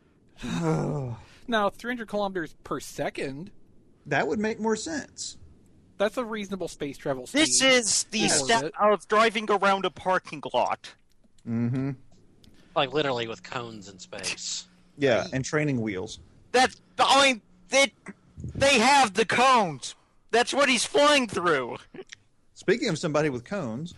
Now, three hundred kilometers per second, That would make more sense. that's a reasonable space travel speed. This is the Yeah. step of driving around a parking lot. Mm-hmm. Like literally with cones in space. Yeah, and training wheels. That I mean, they, they have the cones. That's what he's flying through. Speaking of somebody with cones,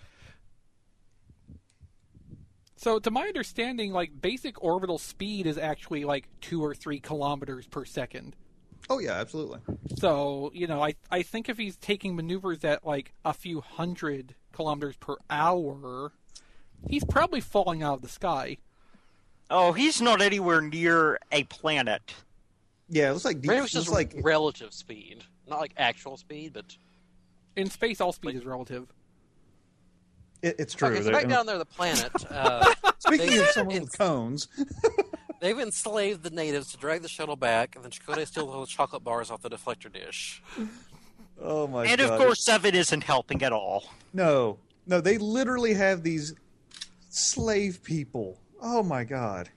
So, to my understanding, like, basic orbital speed is actually, like, two or three kilometers per second. oh yeah, absolutely. So, you know, I, I think if he's taking maneuvers at, like, a few hundred kilometers per hour, he's probably falling out of the sky. Oh, he's not anywhere near a planet. Yeah, it looks like Maybe deep, it's looks just like relative speed. Not like actual speed, but... In space, all speed is relative. it, it's true. Okay, so They're- back down there, the planet. Uh, Speaking they- of someone it's- with cones, They've enslaved the natives to drag the shuttle back, and then Chakotay steals all the chocolate bars off the deflector dish. oh my And god! of course, Seven isn't helping at all. no, no, they literally have these slave people. Oh my god!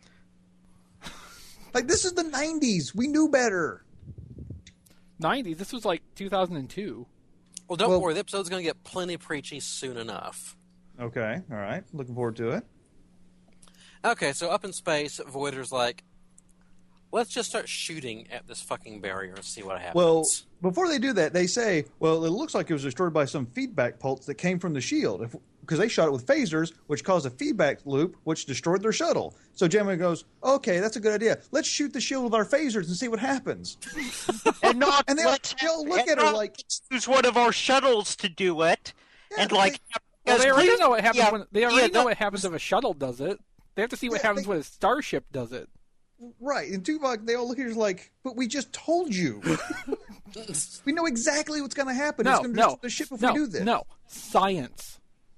Like, this is the nineties. We knew better. nineties, this was like two thousand two. Well, don't Well- worry, the episode's going to get plenty preachy soon enough. Okay, all right. Looking forward to it. Okay, so up in space, Voyager's like, let's just start shooting at this fucking barrier and see what happens. Well, before they do that, they say, well, it looks like it was destroyed by some feedback pulse that came from the shield. Because they shot it with phasers, which caused a feedback loop, which destroyed their shuttle. So Janeway goes, okay, that's a good idea. Let's shoot the shield with our phasers and see what happens. And not And they all- let- they all look and at her not like- use one of our shuttles to do it, Yeah, and like Well, they because already please- know what happens yeah, when they already yeah, know that- what happens if a shuttle does it. They have to see what Yeah, happens they- when a starship does it. Right. And Tuvok, they all look at her like, but we just told you. We know exactly what's going to happen. No, it's going to no, destroy the ship if no, we do this. no, science.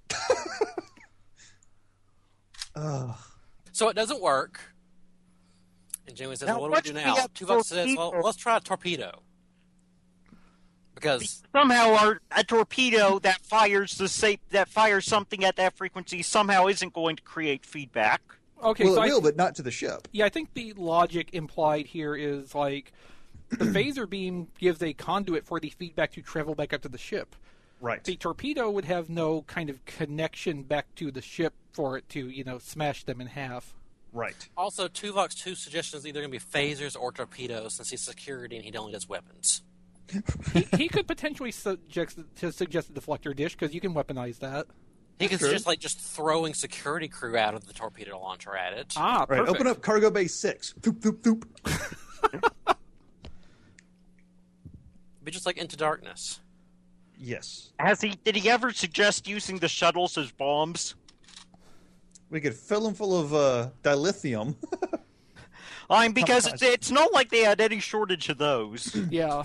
Ugh. So it doesn't work. And Janeway says, Now, well, what what do we do do now? we have Tuvok says, torpedo? well, let's try a torpedo. Because, somehow our, a torpedo that fires the sa- that fires something at that frequency somehow isn't going to create feedback. Okay, Well, so it I, will, but not to the ship. yeah, I think the logic implied here is like the phaser beam gives a conduit for the feedback to travel back up to the ship. Right. The torpedo would have no kind of connection back to the ship for it to, you know, smash them in half. Right. also, Tuvok's two suggestions are either going to be phasers or torpedoes, since he's security and he only does weapons. He, he could potentially suggest to suggest a deflector dish because you can weaponize that. He could True. just like just throwing security crew out of the torpedo launcher at it. Ah, Right. perfect. Open up cargo bay six. Thoop, thoop, thoop. Be just like Into Darkness. Yes. Has he? Did he ever suggest using the shuttles as bombs? We could fill them full of uh, dilithium. I mean, because it's, it's not like they had any shortage of those. Yeah.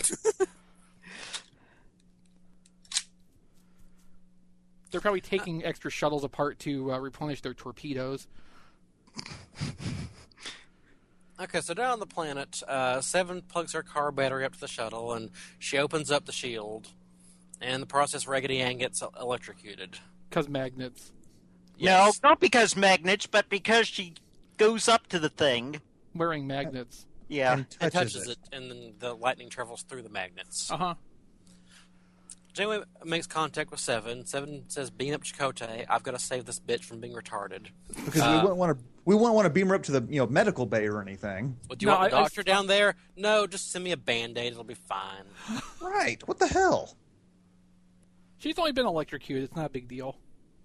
They're probably taking extra shuttles apart to uh, replenish their torpedoes. Okay, so down on the planet, uh, Seven plugs her car battery up to the shuttle, and she opens up the shield. And in the process, Raggedy Ann gets electrocuted. Because magnets. Yes. No, not because magnets, but because she goes up to the thing. Wearing magnets. Yeah. And And touches, touches it. it, and then the lightning travels through the magnets. Uh huh. Janeway makes contact with Seven. Seven says, "Beam up Chakotay. I've got to save this bitch from being retarded." Because Uh, we wouldn't want to. We wouldn't want to beam her up to the you know medical bay or anything. Well, do you No, want the I- I- doctor down there? No, just send me a Band-Aid. It'll be fine. Right? What the hell? She's only been electrocuted. It's not a big deal.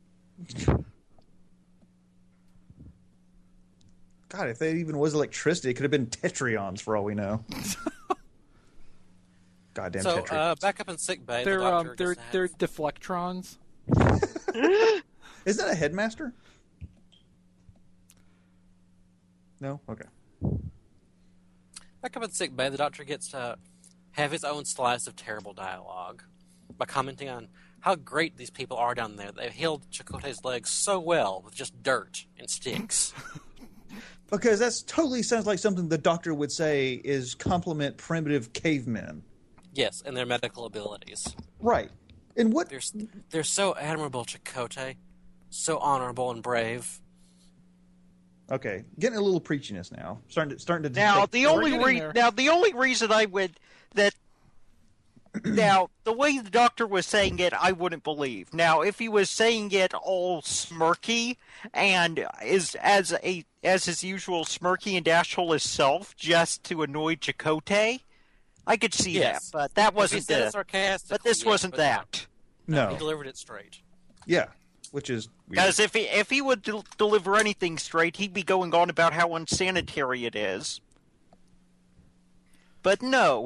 God, if there even was electricity, it could have been tetrions for all we know. Goddamn so, tetri. uh, back up in sick bay, the They're doctor um, they're gets to they're have- deflectrons. Is that a headmaster? No? Okay. Back up in sick bay, the doctor gets to have his own slice of terrible dialogue by commenting on how great these people are down there. They've healed Chakotay's legs so well with just dirt and sticks. Because that's totally sounds like something the doctor would say is compliment primitive cavemen. Yes, and their medical abilities. Right. And what... They're, they're so admirable, Chakotay. So honorable and brave. Okay, getting a little preachiness now. Starting to... Starting to Now detect- the We're only getting re- there. now the only reason I would that now the way the doctor was saying it, I wouldn't believe. Now, if he was saying it all smirky and is as a as his usual smirky and dashful as self, just to annoy Chakotay, I could see Yes. that. But that If he wasn't said it this. sarcastically, But this yeah, wasn't but that. No, No. he delivered it straight. Yeah, which is... weird. Because if he if he would del- deliver anything straight, he'd be going on about how unsanitary it is. But no.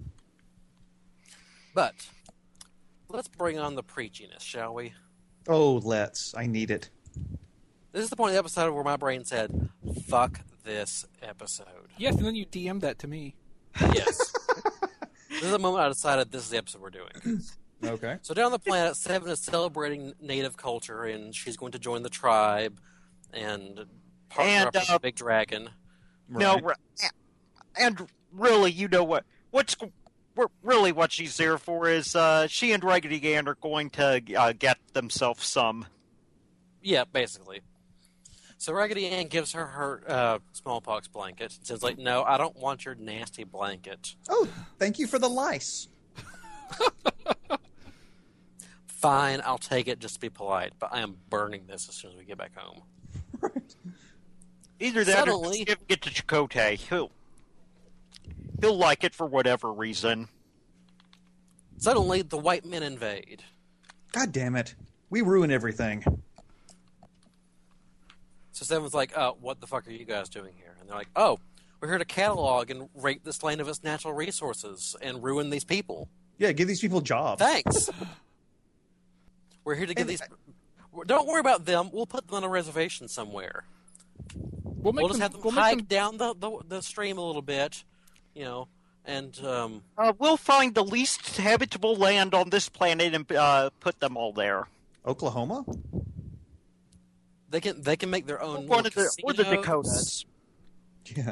But let's bring on the preachiness, shall we? Oh, let's. I need it. This is the point of the episode where my brain said, "Fuck this episode." Yes, and then you D M'd that to me. Yes. This is the moment I decided this is the episode we're doing. Okay. So down on the planet, Seven is celebrating native culture, and she's going to join the tribe and partner And, up with uh, the big dragon. No, Right. re- and really, you know what? What's really what she's there for is uh, she and Raggedy Ann are going to uh, get themselves some. Yeah, basically. So Raggedy Ann gives her her uh, smallpox blanket and says, like, "No, I don't want your nasty blanket." Oh, thank you for the lice. Fine, I'll take it just to be polite, but I am burning this as soon as we get back home. Either that or Suddenly- just give it to Chakotay. He'll, he'll like it for whatever reason. Suddenly, the white men invade. God damn it. We ruin everything. So Seven's like, "Oh, what the fuck are you guys doing here?" And they're like, "Oh, we're here to catalog and rape this land of its natural resources and ruin these people. Yeah, give these people jobs. Thanks. We're here to give And these... Don't worry about them. We'll put them on a reservation somewhere. We'll make We'll just them, have them we'll make hike them- down the, the, the stream a little bit, you know, and... um Uh, we'll find the least habitable land on this planet and uh, put them all there. Oklahoma? They can they can make their own One little of the, or the casinos. Dakotas. Yeah.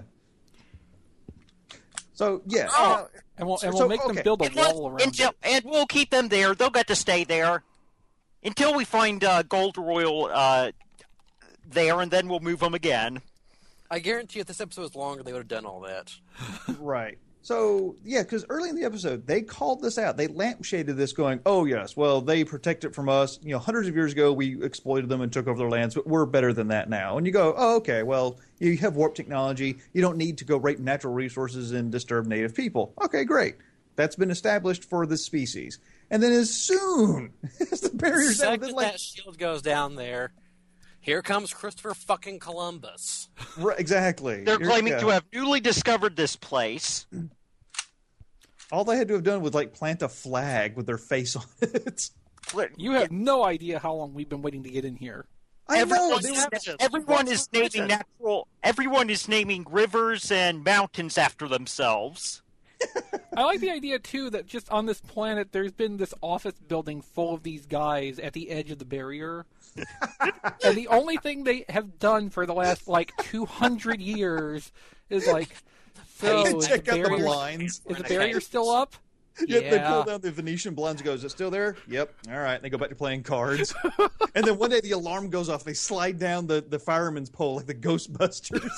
So, yeah. Oh. uh, and we'll, and So- we'll make them okay. build a And, let- wall around until, it. and we'll keep them there. They'll get to stay there until we find uh, Gold Royal uh, there, and then we'll move them again. I guarantee if this episode was longer, they would have done all that. right. So, yeah, because early in the episode, they called this out. They lampshaded this going, oh, yes, well, they protect it from us. You know, hundreds of years ago, we exploited them and took over their lands, but we're better than that now. And you go, oh, okay, well, you have warp technology. You don't need to go rape natural resources and disturb native people. Okay, great. That's been established for this species. And then as soon as the barrier's down, Second like, that shield goes down there, here comes Christopher fucking Columbus. right, exactly. They're You're- claiming yeah. to have newly discovered this place. All they had to have done was, like, plant a flag with their face on it. You have no idea how long we've been waiting to get in here. I know. Everyone, They is, were, everyone is naming Listen. natural. Everyone is naming rivers and mountains after themselves. I like the idea, too, that just on this planet, there's been this office building full of these guys at the edge of the barrier. And the only thing they have done for the last, like, two hundred years Is like, so They is check the out the barrier, blinds. is the barrier still up? Yeah, Yeah. they pull down the Venetian blinds and go, is it still there? Yep. All right. And they go back to playing cards. And then one day the alarm goes off. They slide down the, the fireman's pole like the Ghostbusters.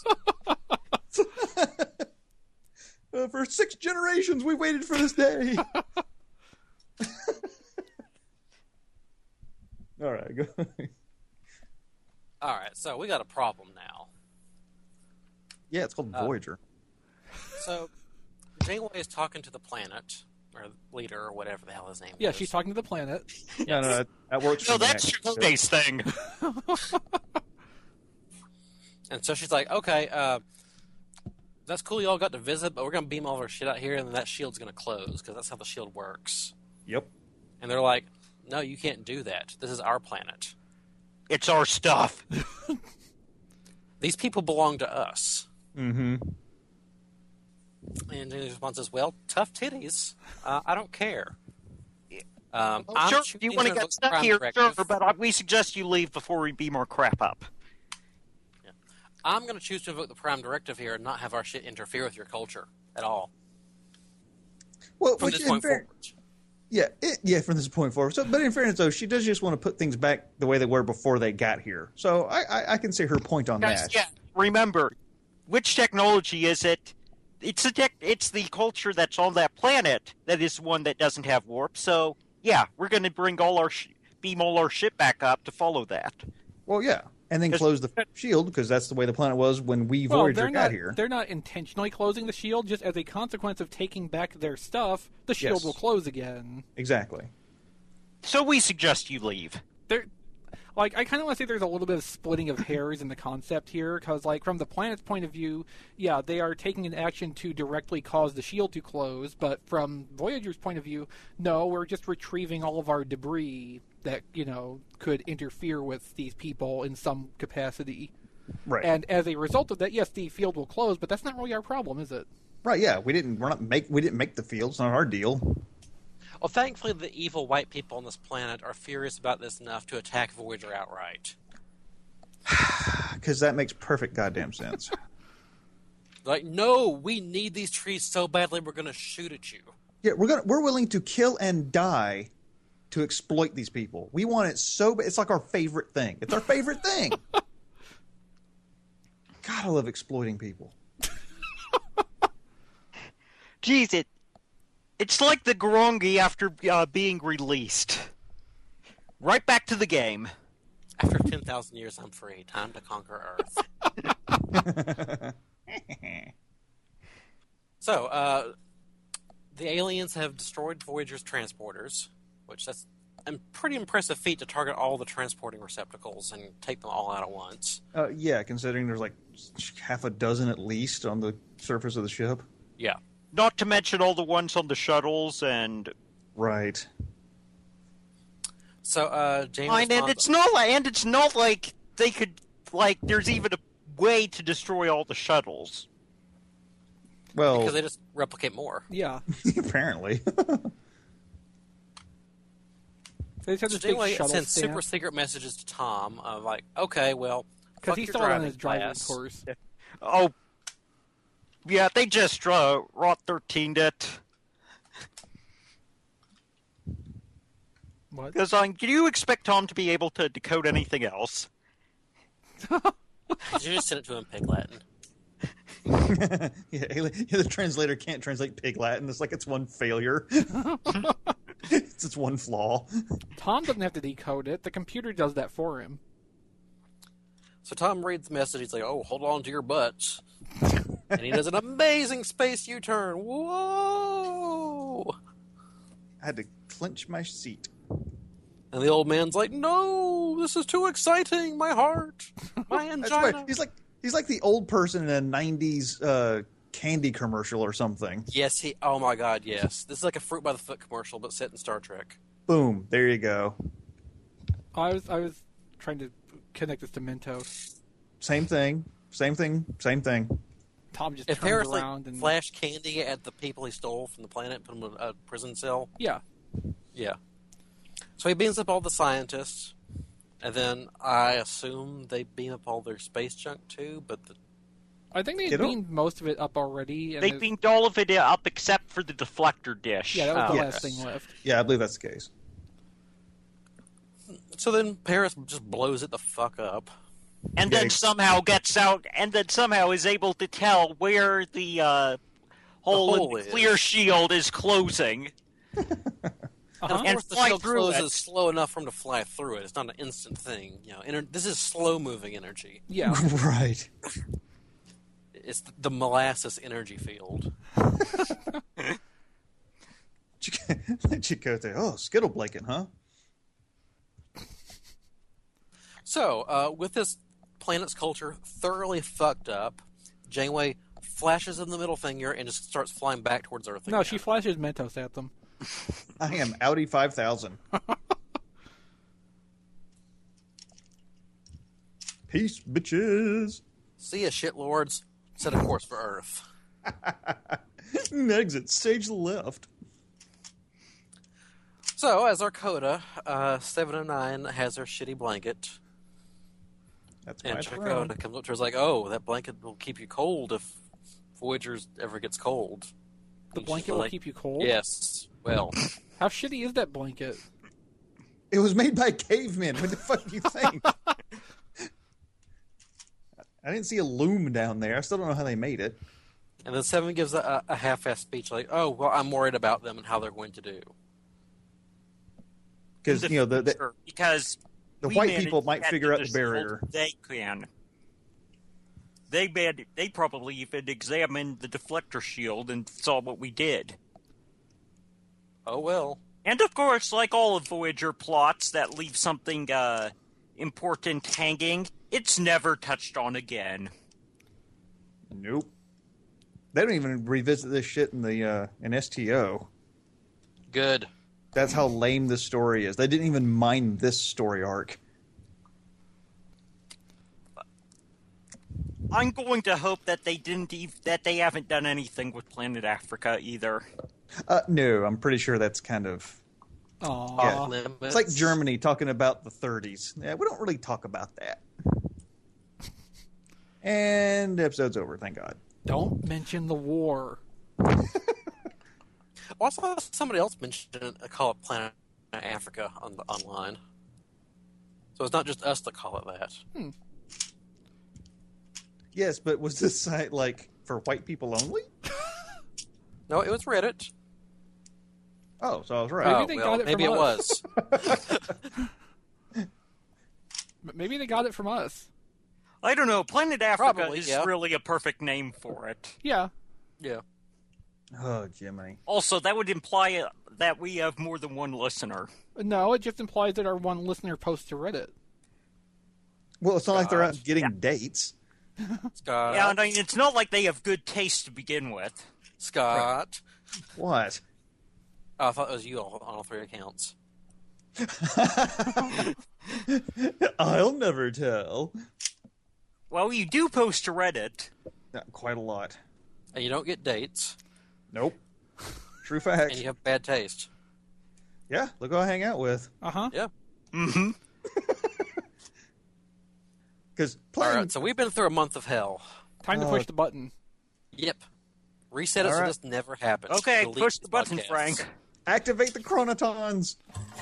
uh, for six generations, we waited for this day. All right. Go. All right, so we got a problem now. Yeah, it's called Uh, Voyager. So Janeway is talking to the planet, or leader, or whatever the hell his name Yeah, is. she's talking to the planet. No, no, that, that works. No, for that's Mac. your space thing. And so she's like, okay, uh, that's cool you all got to visit, but we're going to beam all of our shit out here, and then that shield's going to close, because that's how the shield works. Yep. And they're like, no, you can't do that. This is our planet. It's our stuff. These people belong to us. Mm-hmm. And his response is, well, tough titties. Uh, I don't care. Um, Well, I'm sure, if choosing you want to vote get stuck Prime here, Directive. sure, but I, we suggest you leave before we beam our crap up. I'm going to choose to invoke the Prime Directive here and not have our shit interfere with your culture at all. Well, From which, this in point fair- forward. Yeah, it, yeah, from this point forward. So, but in fairness, though, she does just want to put things back the way they were before they got here. So I, I, I can see her point on Guys, that. yeah, remember, which technology is it? It's the tech, It's the culture that's on that planet that is the one that doesn't have warp. So, yeah, we're going to bring all our sh- beam all our shit back up to follow that. Well, yeah, and then Because- close the shield because that's the way the planet was when we Well, Voyager they're got not, here. They're not intentionally closing the shield. Just as a consequence of taking back their stuff, the shield Yes. will close again. Exactly. So we suggest you leave. There, like, I kind of want to say there's a little bit of splitting of hairs in the concept here, because, like, from the planet's point of view, yeah, they are taking an action to directly cause the shield to close, but from Voyager's point of view, no, we're just retrieving all of our debris that, you know, could interfere with these people in some capacity. Right. And as a result of that, yes, the field will close, but that's not really our problem, is it? Right. Yeah. We didn't. We're not make. We didn't make the field. It's not our deal. Well, thankfully, the evil white people on this planet are furious about this enough to attack Voyager outright. Because that makes perfect goddamn sense. Like, no, we need these trees so badly we're going to shoot at you. Yeah, we're gonna. We're willing to kill and die to exploit these people. We want it so bad. It's like our favorite thing. It's our favorite thing. God, I love exploiting people. Jeez, it, it's like the Garangi after uh, being released. Right back to the game. After ten thousand years, I'm free. Time to conquer Earth. So, uh, the aliens have destroyed Voyager's transporters, which that's a pretty impressive feat to target all the transporting receptacles and take them all out at once. Uh, yeah, considering there's like half a dozen at least on the surface of the ship. Yeah. Not to mention all the ones on the shuttles and... Right. So, uh, James And, and it's not like, and it's not like they could, like, there's even a way to destroy all the shuttles. Well, because they just replicate more. Yeah. apparently. They just have So this big Janeway shuttle sends stamp. super secret messages to Tom of like, okay, well, Because fuck he's your still on driving his driving class. course. Oh, yeah, they just uh, Rot thirteen'd it. What? Because um, do you expect Tom to be able to decode anything else? Did you just send it to him in Pig Latin? yeah, alien- yeah, the translator can't translate Pig Latin. It's like it's one failure. it's its one flaw. Tom doesn't have to decode it. The computer does that for him. So Tom reads the message. He's like, oh, hold on to your butts. And he does an amazing space U-turn. Whoa! I had to clench my seat. And the old man's like, no, this is too exciting. My heart. My That's angina. right. He's like he's like the old person in a nineties uh, candy commercial or something. Yes, he. Oh my God, yes. This is like a Fruit by the Foot commercial, but set in Star Trek. Boom. There you go. I was I was trying to connect this to Mentos. Same thing. Same thing. Same thing. Tom just If turns Harris around like and flash candy at the people he stole from the planet and put them in a prison cell, yeah, yeah. So he beams up all the scientists, and then I assume they beam up all their space junk too. But the I think they They don't- beamed most of it up already. And They there's- beamed all of it up except for the deflector dish. Yeah, that was the Uh, last thing left. Yeah, I believe that's the case. So then Paris just blows it the fuck up. and then Yikes. somehow gets out, and then somehow is able to tell where the uh, hole, hole in the is. clear shield is closing. And Uh-huh. of And course, the fly shield through closes it. slow enough for him to fly through it. It's not an instant thing. You know, ener- this is slow-moving energy. Yeah. Right. It's the molasses energy field. Chakotay, oh, skittle blanket, huh? So, uh, with this planet's culture thoroughly fucked up, Janeway flashes in the middle finger and just starts flying back towards Earth No, again. she flashes Mentos at them. I am Audi five thousand. Peace, bitches. See ya, shitlords. Set a course for Earth. Exit stage left. So, as our coda, uh, seven oh nine has her shitty blanket, That's and my Chakotay throne. comes up to her and is like, oh, that blanket will keep you cold if Voyager ever gets cold. The And she's blanket will like, keep you cold? Yes. Well, How shitty is that blanket? It was made by cavemen. What the fuck do you think? I didn't see a loom down there. I still don't know how they made it. and then Seven gives a, a half-assed speech like, oh, well, I'm worried about them and how they're going to do. Because, you know, the, the, future, because the we white managed people to might get figure to out the shield, barrier. They can. They man, they probably even examined the deflector shield and saw what we did. Oh, well. And of course, like all of Voyager plots that leave something uh, important hanging, it's never touched on again. Nope. They don't even revisit this shit in the uh, in S T O. Good. That's how lame this story is. They didn't even mind this story arc. I'm going to hope that they didn't ev- that they haven't done anything with Planet Africa either. Uh, no, I'm pretty sure that's kind of... Aww. Yeah. Limits. It's like Germany talking about the thirties. Yeah, we don't really talk about that. And the episode's over, thank God. Don't mention the war. Also, somebody else mentioned a call it Planet Africa on the, online. So it's not just us that call it that. Yes, but was this site, like, for white people only? No, it was Reddit. Oh, so I was right. Maybe oh, they well, got it maybe from it us. was. M- Maybe they got it from us. I don't know. Planet Africa Probably, is yeah. really a perfect name for it. Yeah. Yeah. Oh, Jiminy. Also, that would imply uh, that we have more than one listener. No, it just implies that our one listener posts to Reddit. Well, it's not like they're out Gosh. getting Yeah. dates. Scott. Yeah, and I mean, it's not like they have good taste to begin with. Scott. What? Oh, I thought it was you on all three accounts. I'll never tell. Well, you do post to Reddit. Not quite a lot. And you don't get dates. Nope. True And fact. you have bad taste. Yeah, look who I hang out with. Uh huh. Yeah. Mm-hmm. Because All playing... right, so we've been through a month of hell. Time to Uh, push the button. Yep. Reset it All so right. this never happens. Okay, Delete push the these button, podcasts. Frank. Activate the chronotons.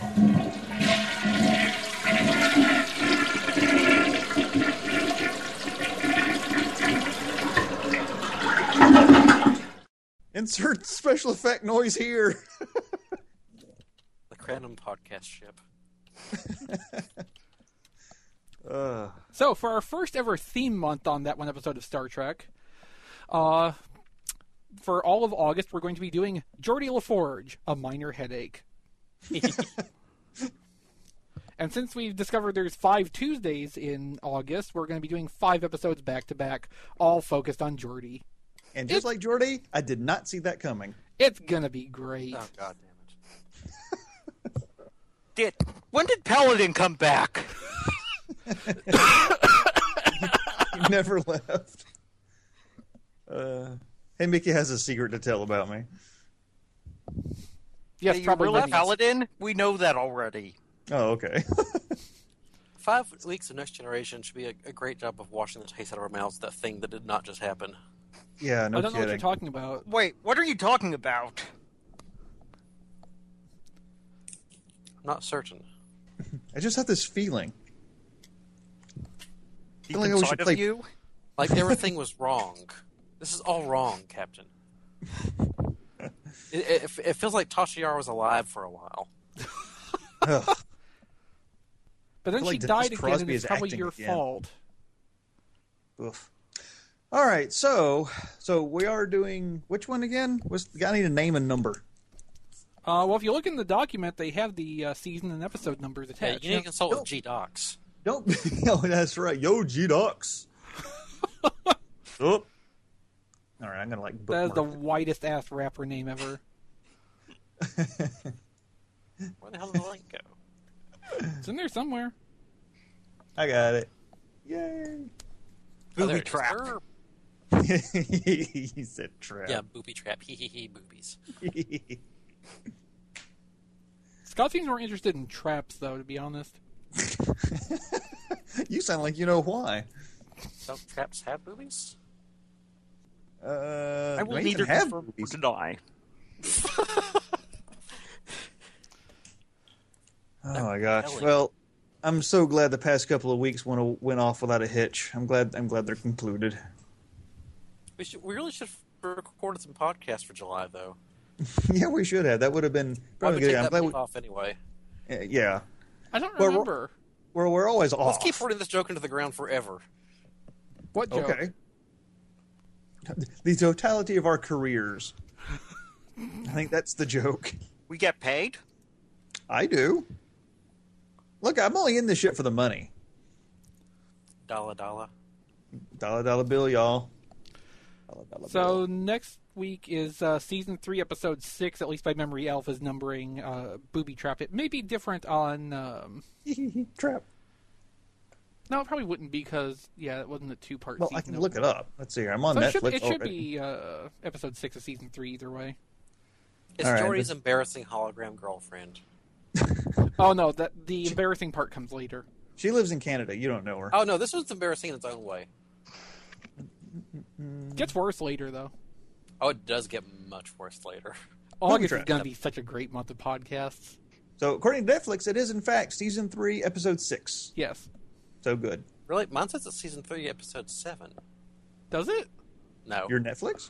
Insert special effect noise here. The Cranon podcast ship. Uh, So, for our first ever theme month on that one episode of Star Trek, uh, for all of August, we're going to be doing Geordie LaForge, A Minor Headache. And since we've discovered there's five Tuesdays in August, we're going to be doing five episodes back to back, all focused on Geordie. and just It- like Jordy, I did not see that coming. It's going to be great. Oh, god damn it. Did when did Paladin come back? He never left. Uh, hey, Mickey has a secret to tell about me. Yes, Are you probably really Vinny's. Paladin? We know that already. Oh, okay. Five weeks of Next Generation should be a, a great job of washing the taste out of our mouths. That thing that did not just happen. Yeah, no I don't know what kidding. you're talking about. Wait, what are you talking about? I'm not certain. I just have this feeling. Deep Feeling like we should inside of play- you? Like everything was wrong. This is all wrong, Captain. It, it, it feels like Tasha Yar was alive for a while. Ugh. But then I feel she like died Denise again, Crosby and it's is probably acting your again. fault. Oof. All right, so so we are doing which one again? Was I need a name and number? Uh, well, if you look in the document, they have the uh, season and episode numbers Yeah, attached. you need to consult with G Docs. Don't. Oh, that's right. Yo, G Docs. Oh. All right, I'm gonna like. That is the bookmark whitest ass rapper name ever. Where the hell did the link go? It's in there somewhere. I got it. Yay! Oh, there Booby it is. trap. Err. He said trap. Yeah, booby trap. Hee hee hee, boobies. Scott seems more interested in traps, though, to be honest. You sound like you know why. Don't traps have boobies? Uh, I will they neither even have confirm or movies. deny. Oh my gosh! Ellie. Well, I'm so glad the past couple of weeks went went off without a hitch. I'm glad. I'm glad they're concluded. We should. We really should have recorded some podcasts for July, though. Yeah, we should have. That would have been Why probably would good. take I'm that glad month we, off anyway? yeah, I don't Well, we're- remember. we're we're always off. Let's keep running this joke into the ground forever. What joke? Okay. The totality of our careers. I think that's the joke. We get paid? I do. Look, I'm only in this shit for the money. Dollar dollar. Dollar dollar bill, y'all. Dollar dollar So next week is uh, season three, episode six. At least by memory, Elf is numbering uh, Booby Trap. It may be different on. Um... bill. Trap. No, it probably wouldn't because yeah, it wasn't a two-part. Well, season I can look it up. Let's see here. I'm on So it Netflix. should, it should already. be uh, episode six of season three either way. It's All right, Jordy's this- embarrassing hologram girlfriend. Oh no, that the embarrassing part comes later. She lives in Canada. You don't know her. Oh no, this one's embarrassing in its own way. Gets worse later though. Oh, it does get much worse later. August is Trap. going to be such a great month of podcasts. So according to Netflix, it is in fact season three, episode six. Yes. So good. Really? Mine says it's season three, episode seven. Does it? No. Your Netflix?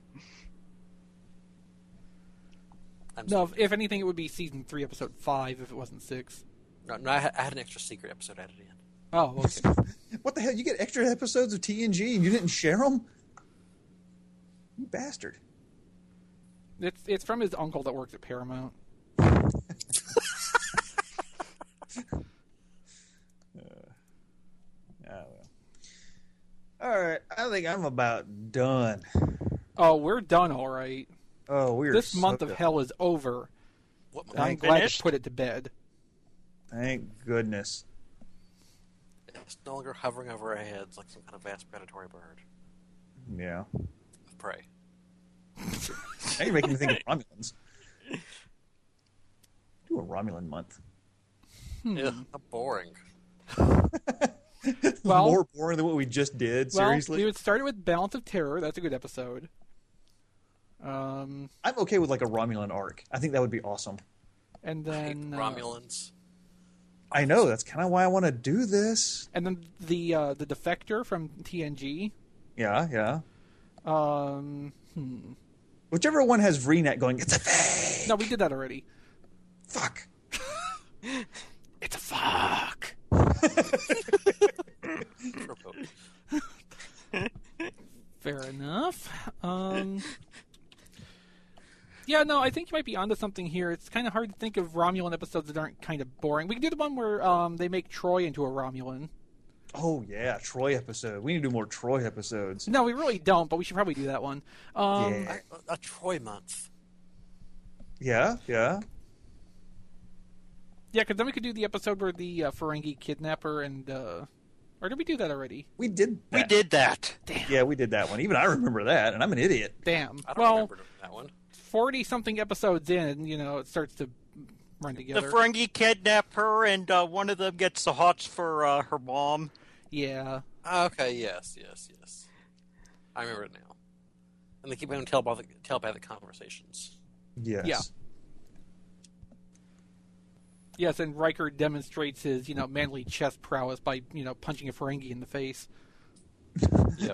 I'm No. sorry. If, if anything, it would be season three, episode five, if it wasn't six. No, no I, ha- I had an extra secret episode added in. Oh, okay. What the hell? You get extra episodes of T N G and you didn't share them? You bastard. it's it's from his uncle that works at Paramount. Oh, well. All right. I think I'm about done. Oh, we're done, all right. Oh, we're This so month of done. hell is over. What I'm Thank glad finished? to put it to bed. Thank goodness. It's no longer hovering over our heads like some kind of vast predatory bird Yeah. of prey. Now you're making me think of Romulans. Do a Romulan month. Ugh, how boring. Well- More boring than what we just did. Seriously, Well, we started with Balance of Terror. That's a good episode. Um, I'm okay with like a Romulan arc. I think that would be awesome. and I hate then uh, Romulans. I know that's kind of why I want to do this. and then the uh, the Defector from T N G. Yeah, yeah. Um, hmm. Whichever one has V NET going, it's a thing. No, we did that already. Fuck. It's a fuck. Fair enough. Um, yeah, no, I think you might be onto something here. It's kind of hard to think of Romulan episodes that aren't kind of boring. We can do the one where um, they make Troy into a Romulan. Oh yeah, Troy episode. We need to do more Troy episodes. No, we really don't, but we should probably do that one. Um, Yeah. I, a Troy month. Yeah, yeah. Yeah, because then we could do the episode where the uh, Ferengi kidnapper and... Uh, or did we do that already? We did. We that. did that. Yeah, we did that one. Even I remember that, and I'm an idiot. Damn. I don't Well, remember doing that one. forty-something episodes in, you know, it starts to run The together. Ferengi kidnap her, and uh, one of them gets the hots for uh, her mom. yeah. Okay, yes, yes, yes. I remember it now. And they keep having telepathic, telepathic conversations. Yes. Yeah. Yes, and Riker demonstrates his, you know, manly chest prowess by, you know, punching a Ferengi in the face. Yep.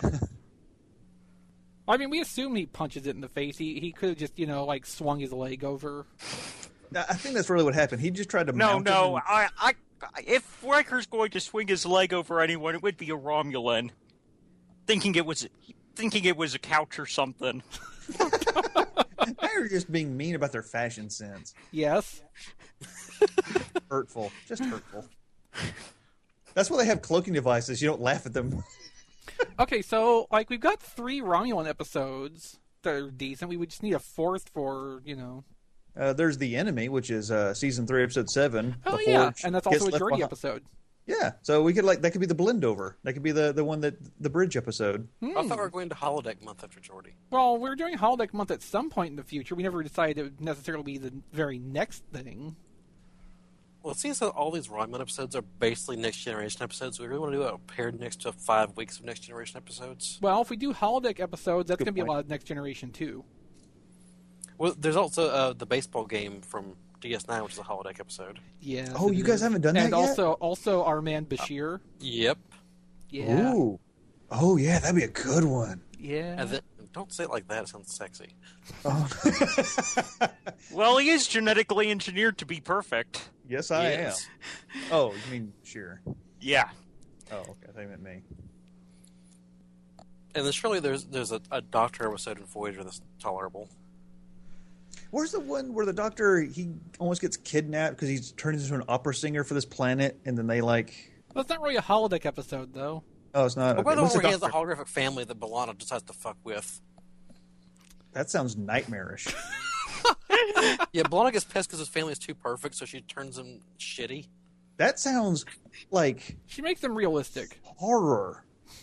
I mean, we assume he punches it in the face. He he could have just, you know, like swung his leg over. I think that's really what happened. He just tried to No, mount no. him I, I, if Riker's going to swing his leg over anyone, it would be a Romulan. Thinking it was, thinking it was a couch or something. and they're just being mean about their fashion sense. Yes. Hurtful. Just hurtful. That's why they have cloaking devices. You don't laugh at them. Okay, so, like, we've got three Romulan episodes that are decent. We would just need a fourth for, you know... Uh, there's The Enemy, which is uh, season three, episode seven. Oh, The yeah, Forge and that's Gets also a Left Geordi Behind. episode. Yeah, so we could, like, that could be the blend over. That could be the, the one that, the bridge episode. I thought we were going to holodeck month after Geordi. Well, we were doing Holodeck Month at some point in the future. We never decided it would necessarily be the very next thing. Well, it seems that all these Romulan episodes are basically Next Generation episodes. We really want to do a paired next to five weeks of Next Generation episodes. Well, if we do Holodeck episodes, that's Good going to be a point. lot of Next Generation too. Well, there's also uh, the baseball game from D S nine, which is a holodeck episode. Yeah. Oh, you guys haven't done that and yet? also, also our man Bashir. Yep. Yeah. Ooh. Oh, yeah, that'd be a good one. Yeah. And then, don't say it like that. It sounds sexy. Oh. Well, he is genetically engineered to be perfect. Yes, I Yes. am. Oh, you mean sure. Yeah. Oh, okay, I thought you meant me. And then surely there's there's a, a Doctor episode in Voyager that's tolerable. Where's the one where the Doctor, he almost gets kidnapped because he's turned into an opera singer for this planet, and then they, like... That's not really a Holodeck episode, though. Oh, it's not... What Okay. about the one What's where the he has a Doctor? holographic family that B'Elanna decides to fuck with? That sounds nightmarish. Yeah, B'Elanna gets pissed because his family is too perfect, so she turns him shitty. That sounds like She makes them realistic. horror.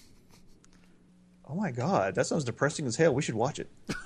Oh my god, that sounds depressing as hell. We should watch it.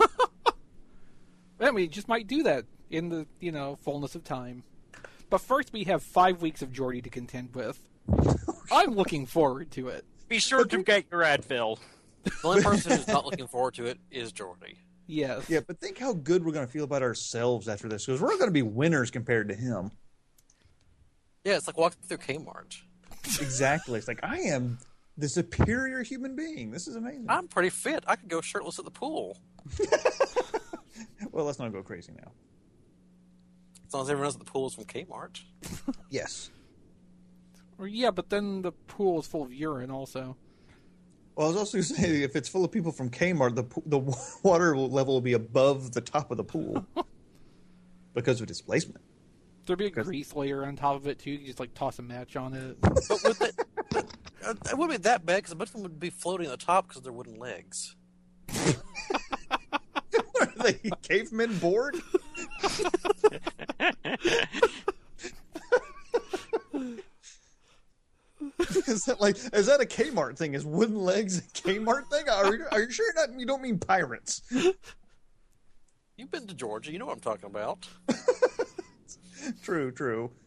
And we just might do that in the, you know, fullness of time. But first we have five weeks of Geordi to contend with. I'm looking forward to it. Be sure to get your Advil. The only person who's not looking forward to it is Geordi. Yes. Yeah, but think how good we're going to feel about ourselves after this, because we're going to be winners compared to him. Yeah, it's like walking through Kmart. Exactly. It's like, I am the superior human being. This is amazing. I'm pretty fit. I could go shirtless at the pool. Well, let's not go crazy now. As long as everyone knows that the pool is from Kmart. Yes. Or, yeah, but then the pool is full of urine also. Well, I was also saying, if it's full of people from Kmart, the po- the water level will be above the top of the pool because of displacement. There'd be a Because- grease layer on top of it, too. You could just, like, toss a match on it. But with it, uh, it wouldn't be that bad because a bunch of them would be floating at the top because they're wooden legs. Are they cavemen bored? Is that like is that a Kmart thing? Is wooden legs a Kmart thing? Are you, are you sure you're not, you don't mean pirates? You've been to Georgia. You know what I'm talking about. True, true.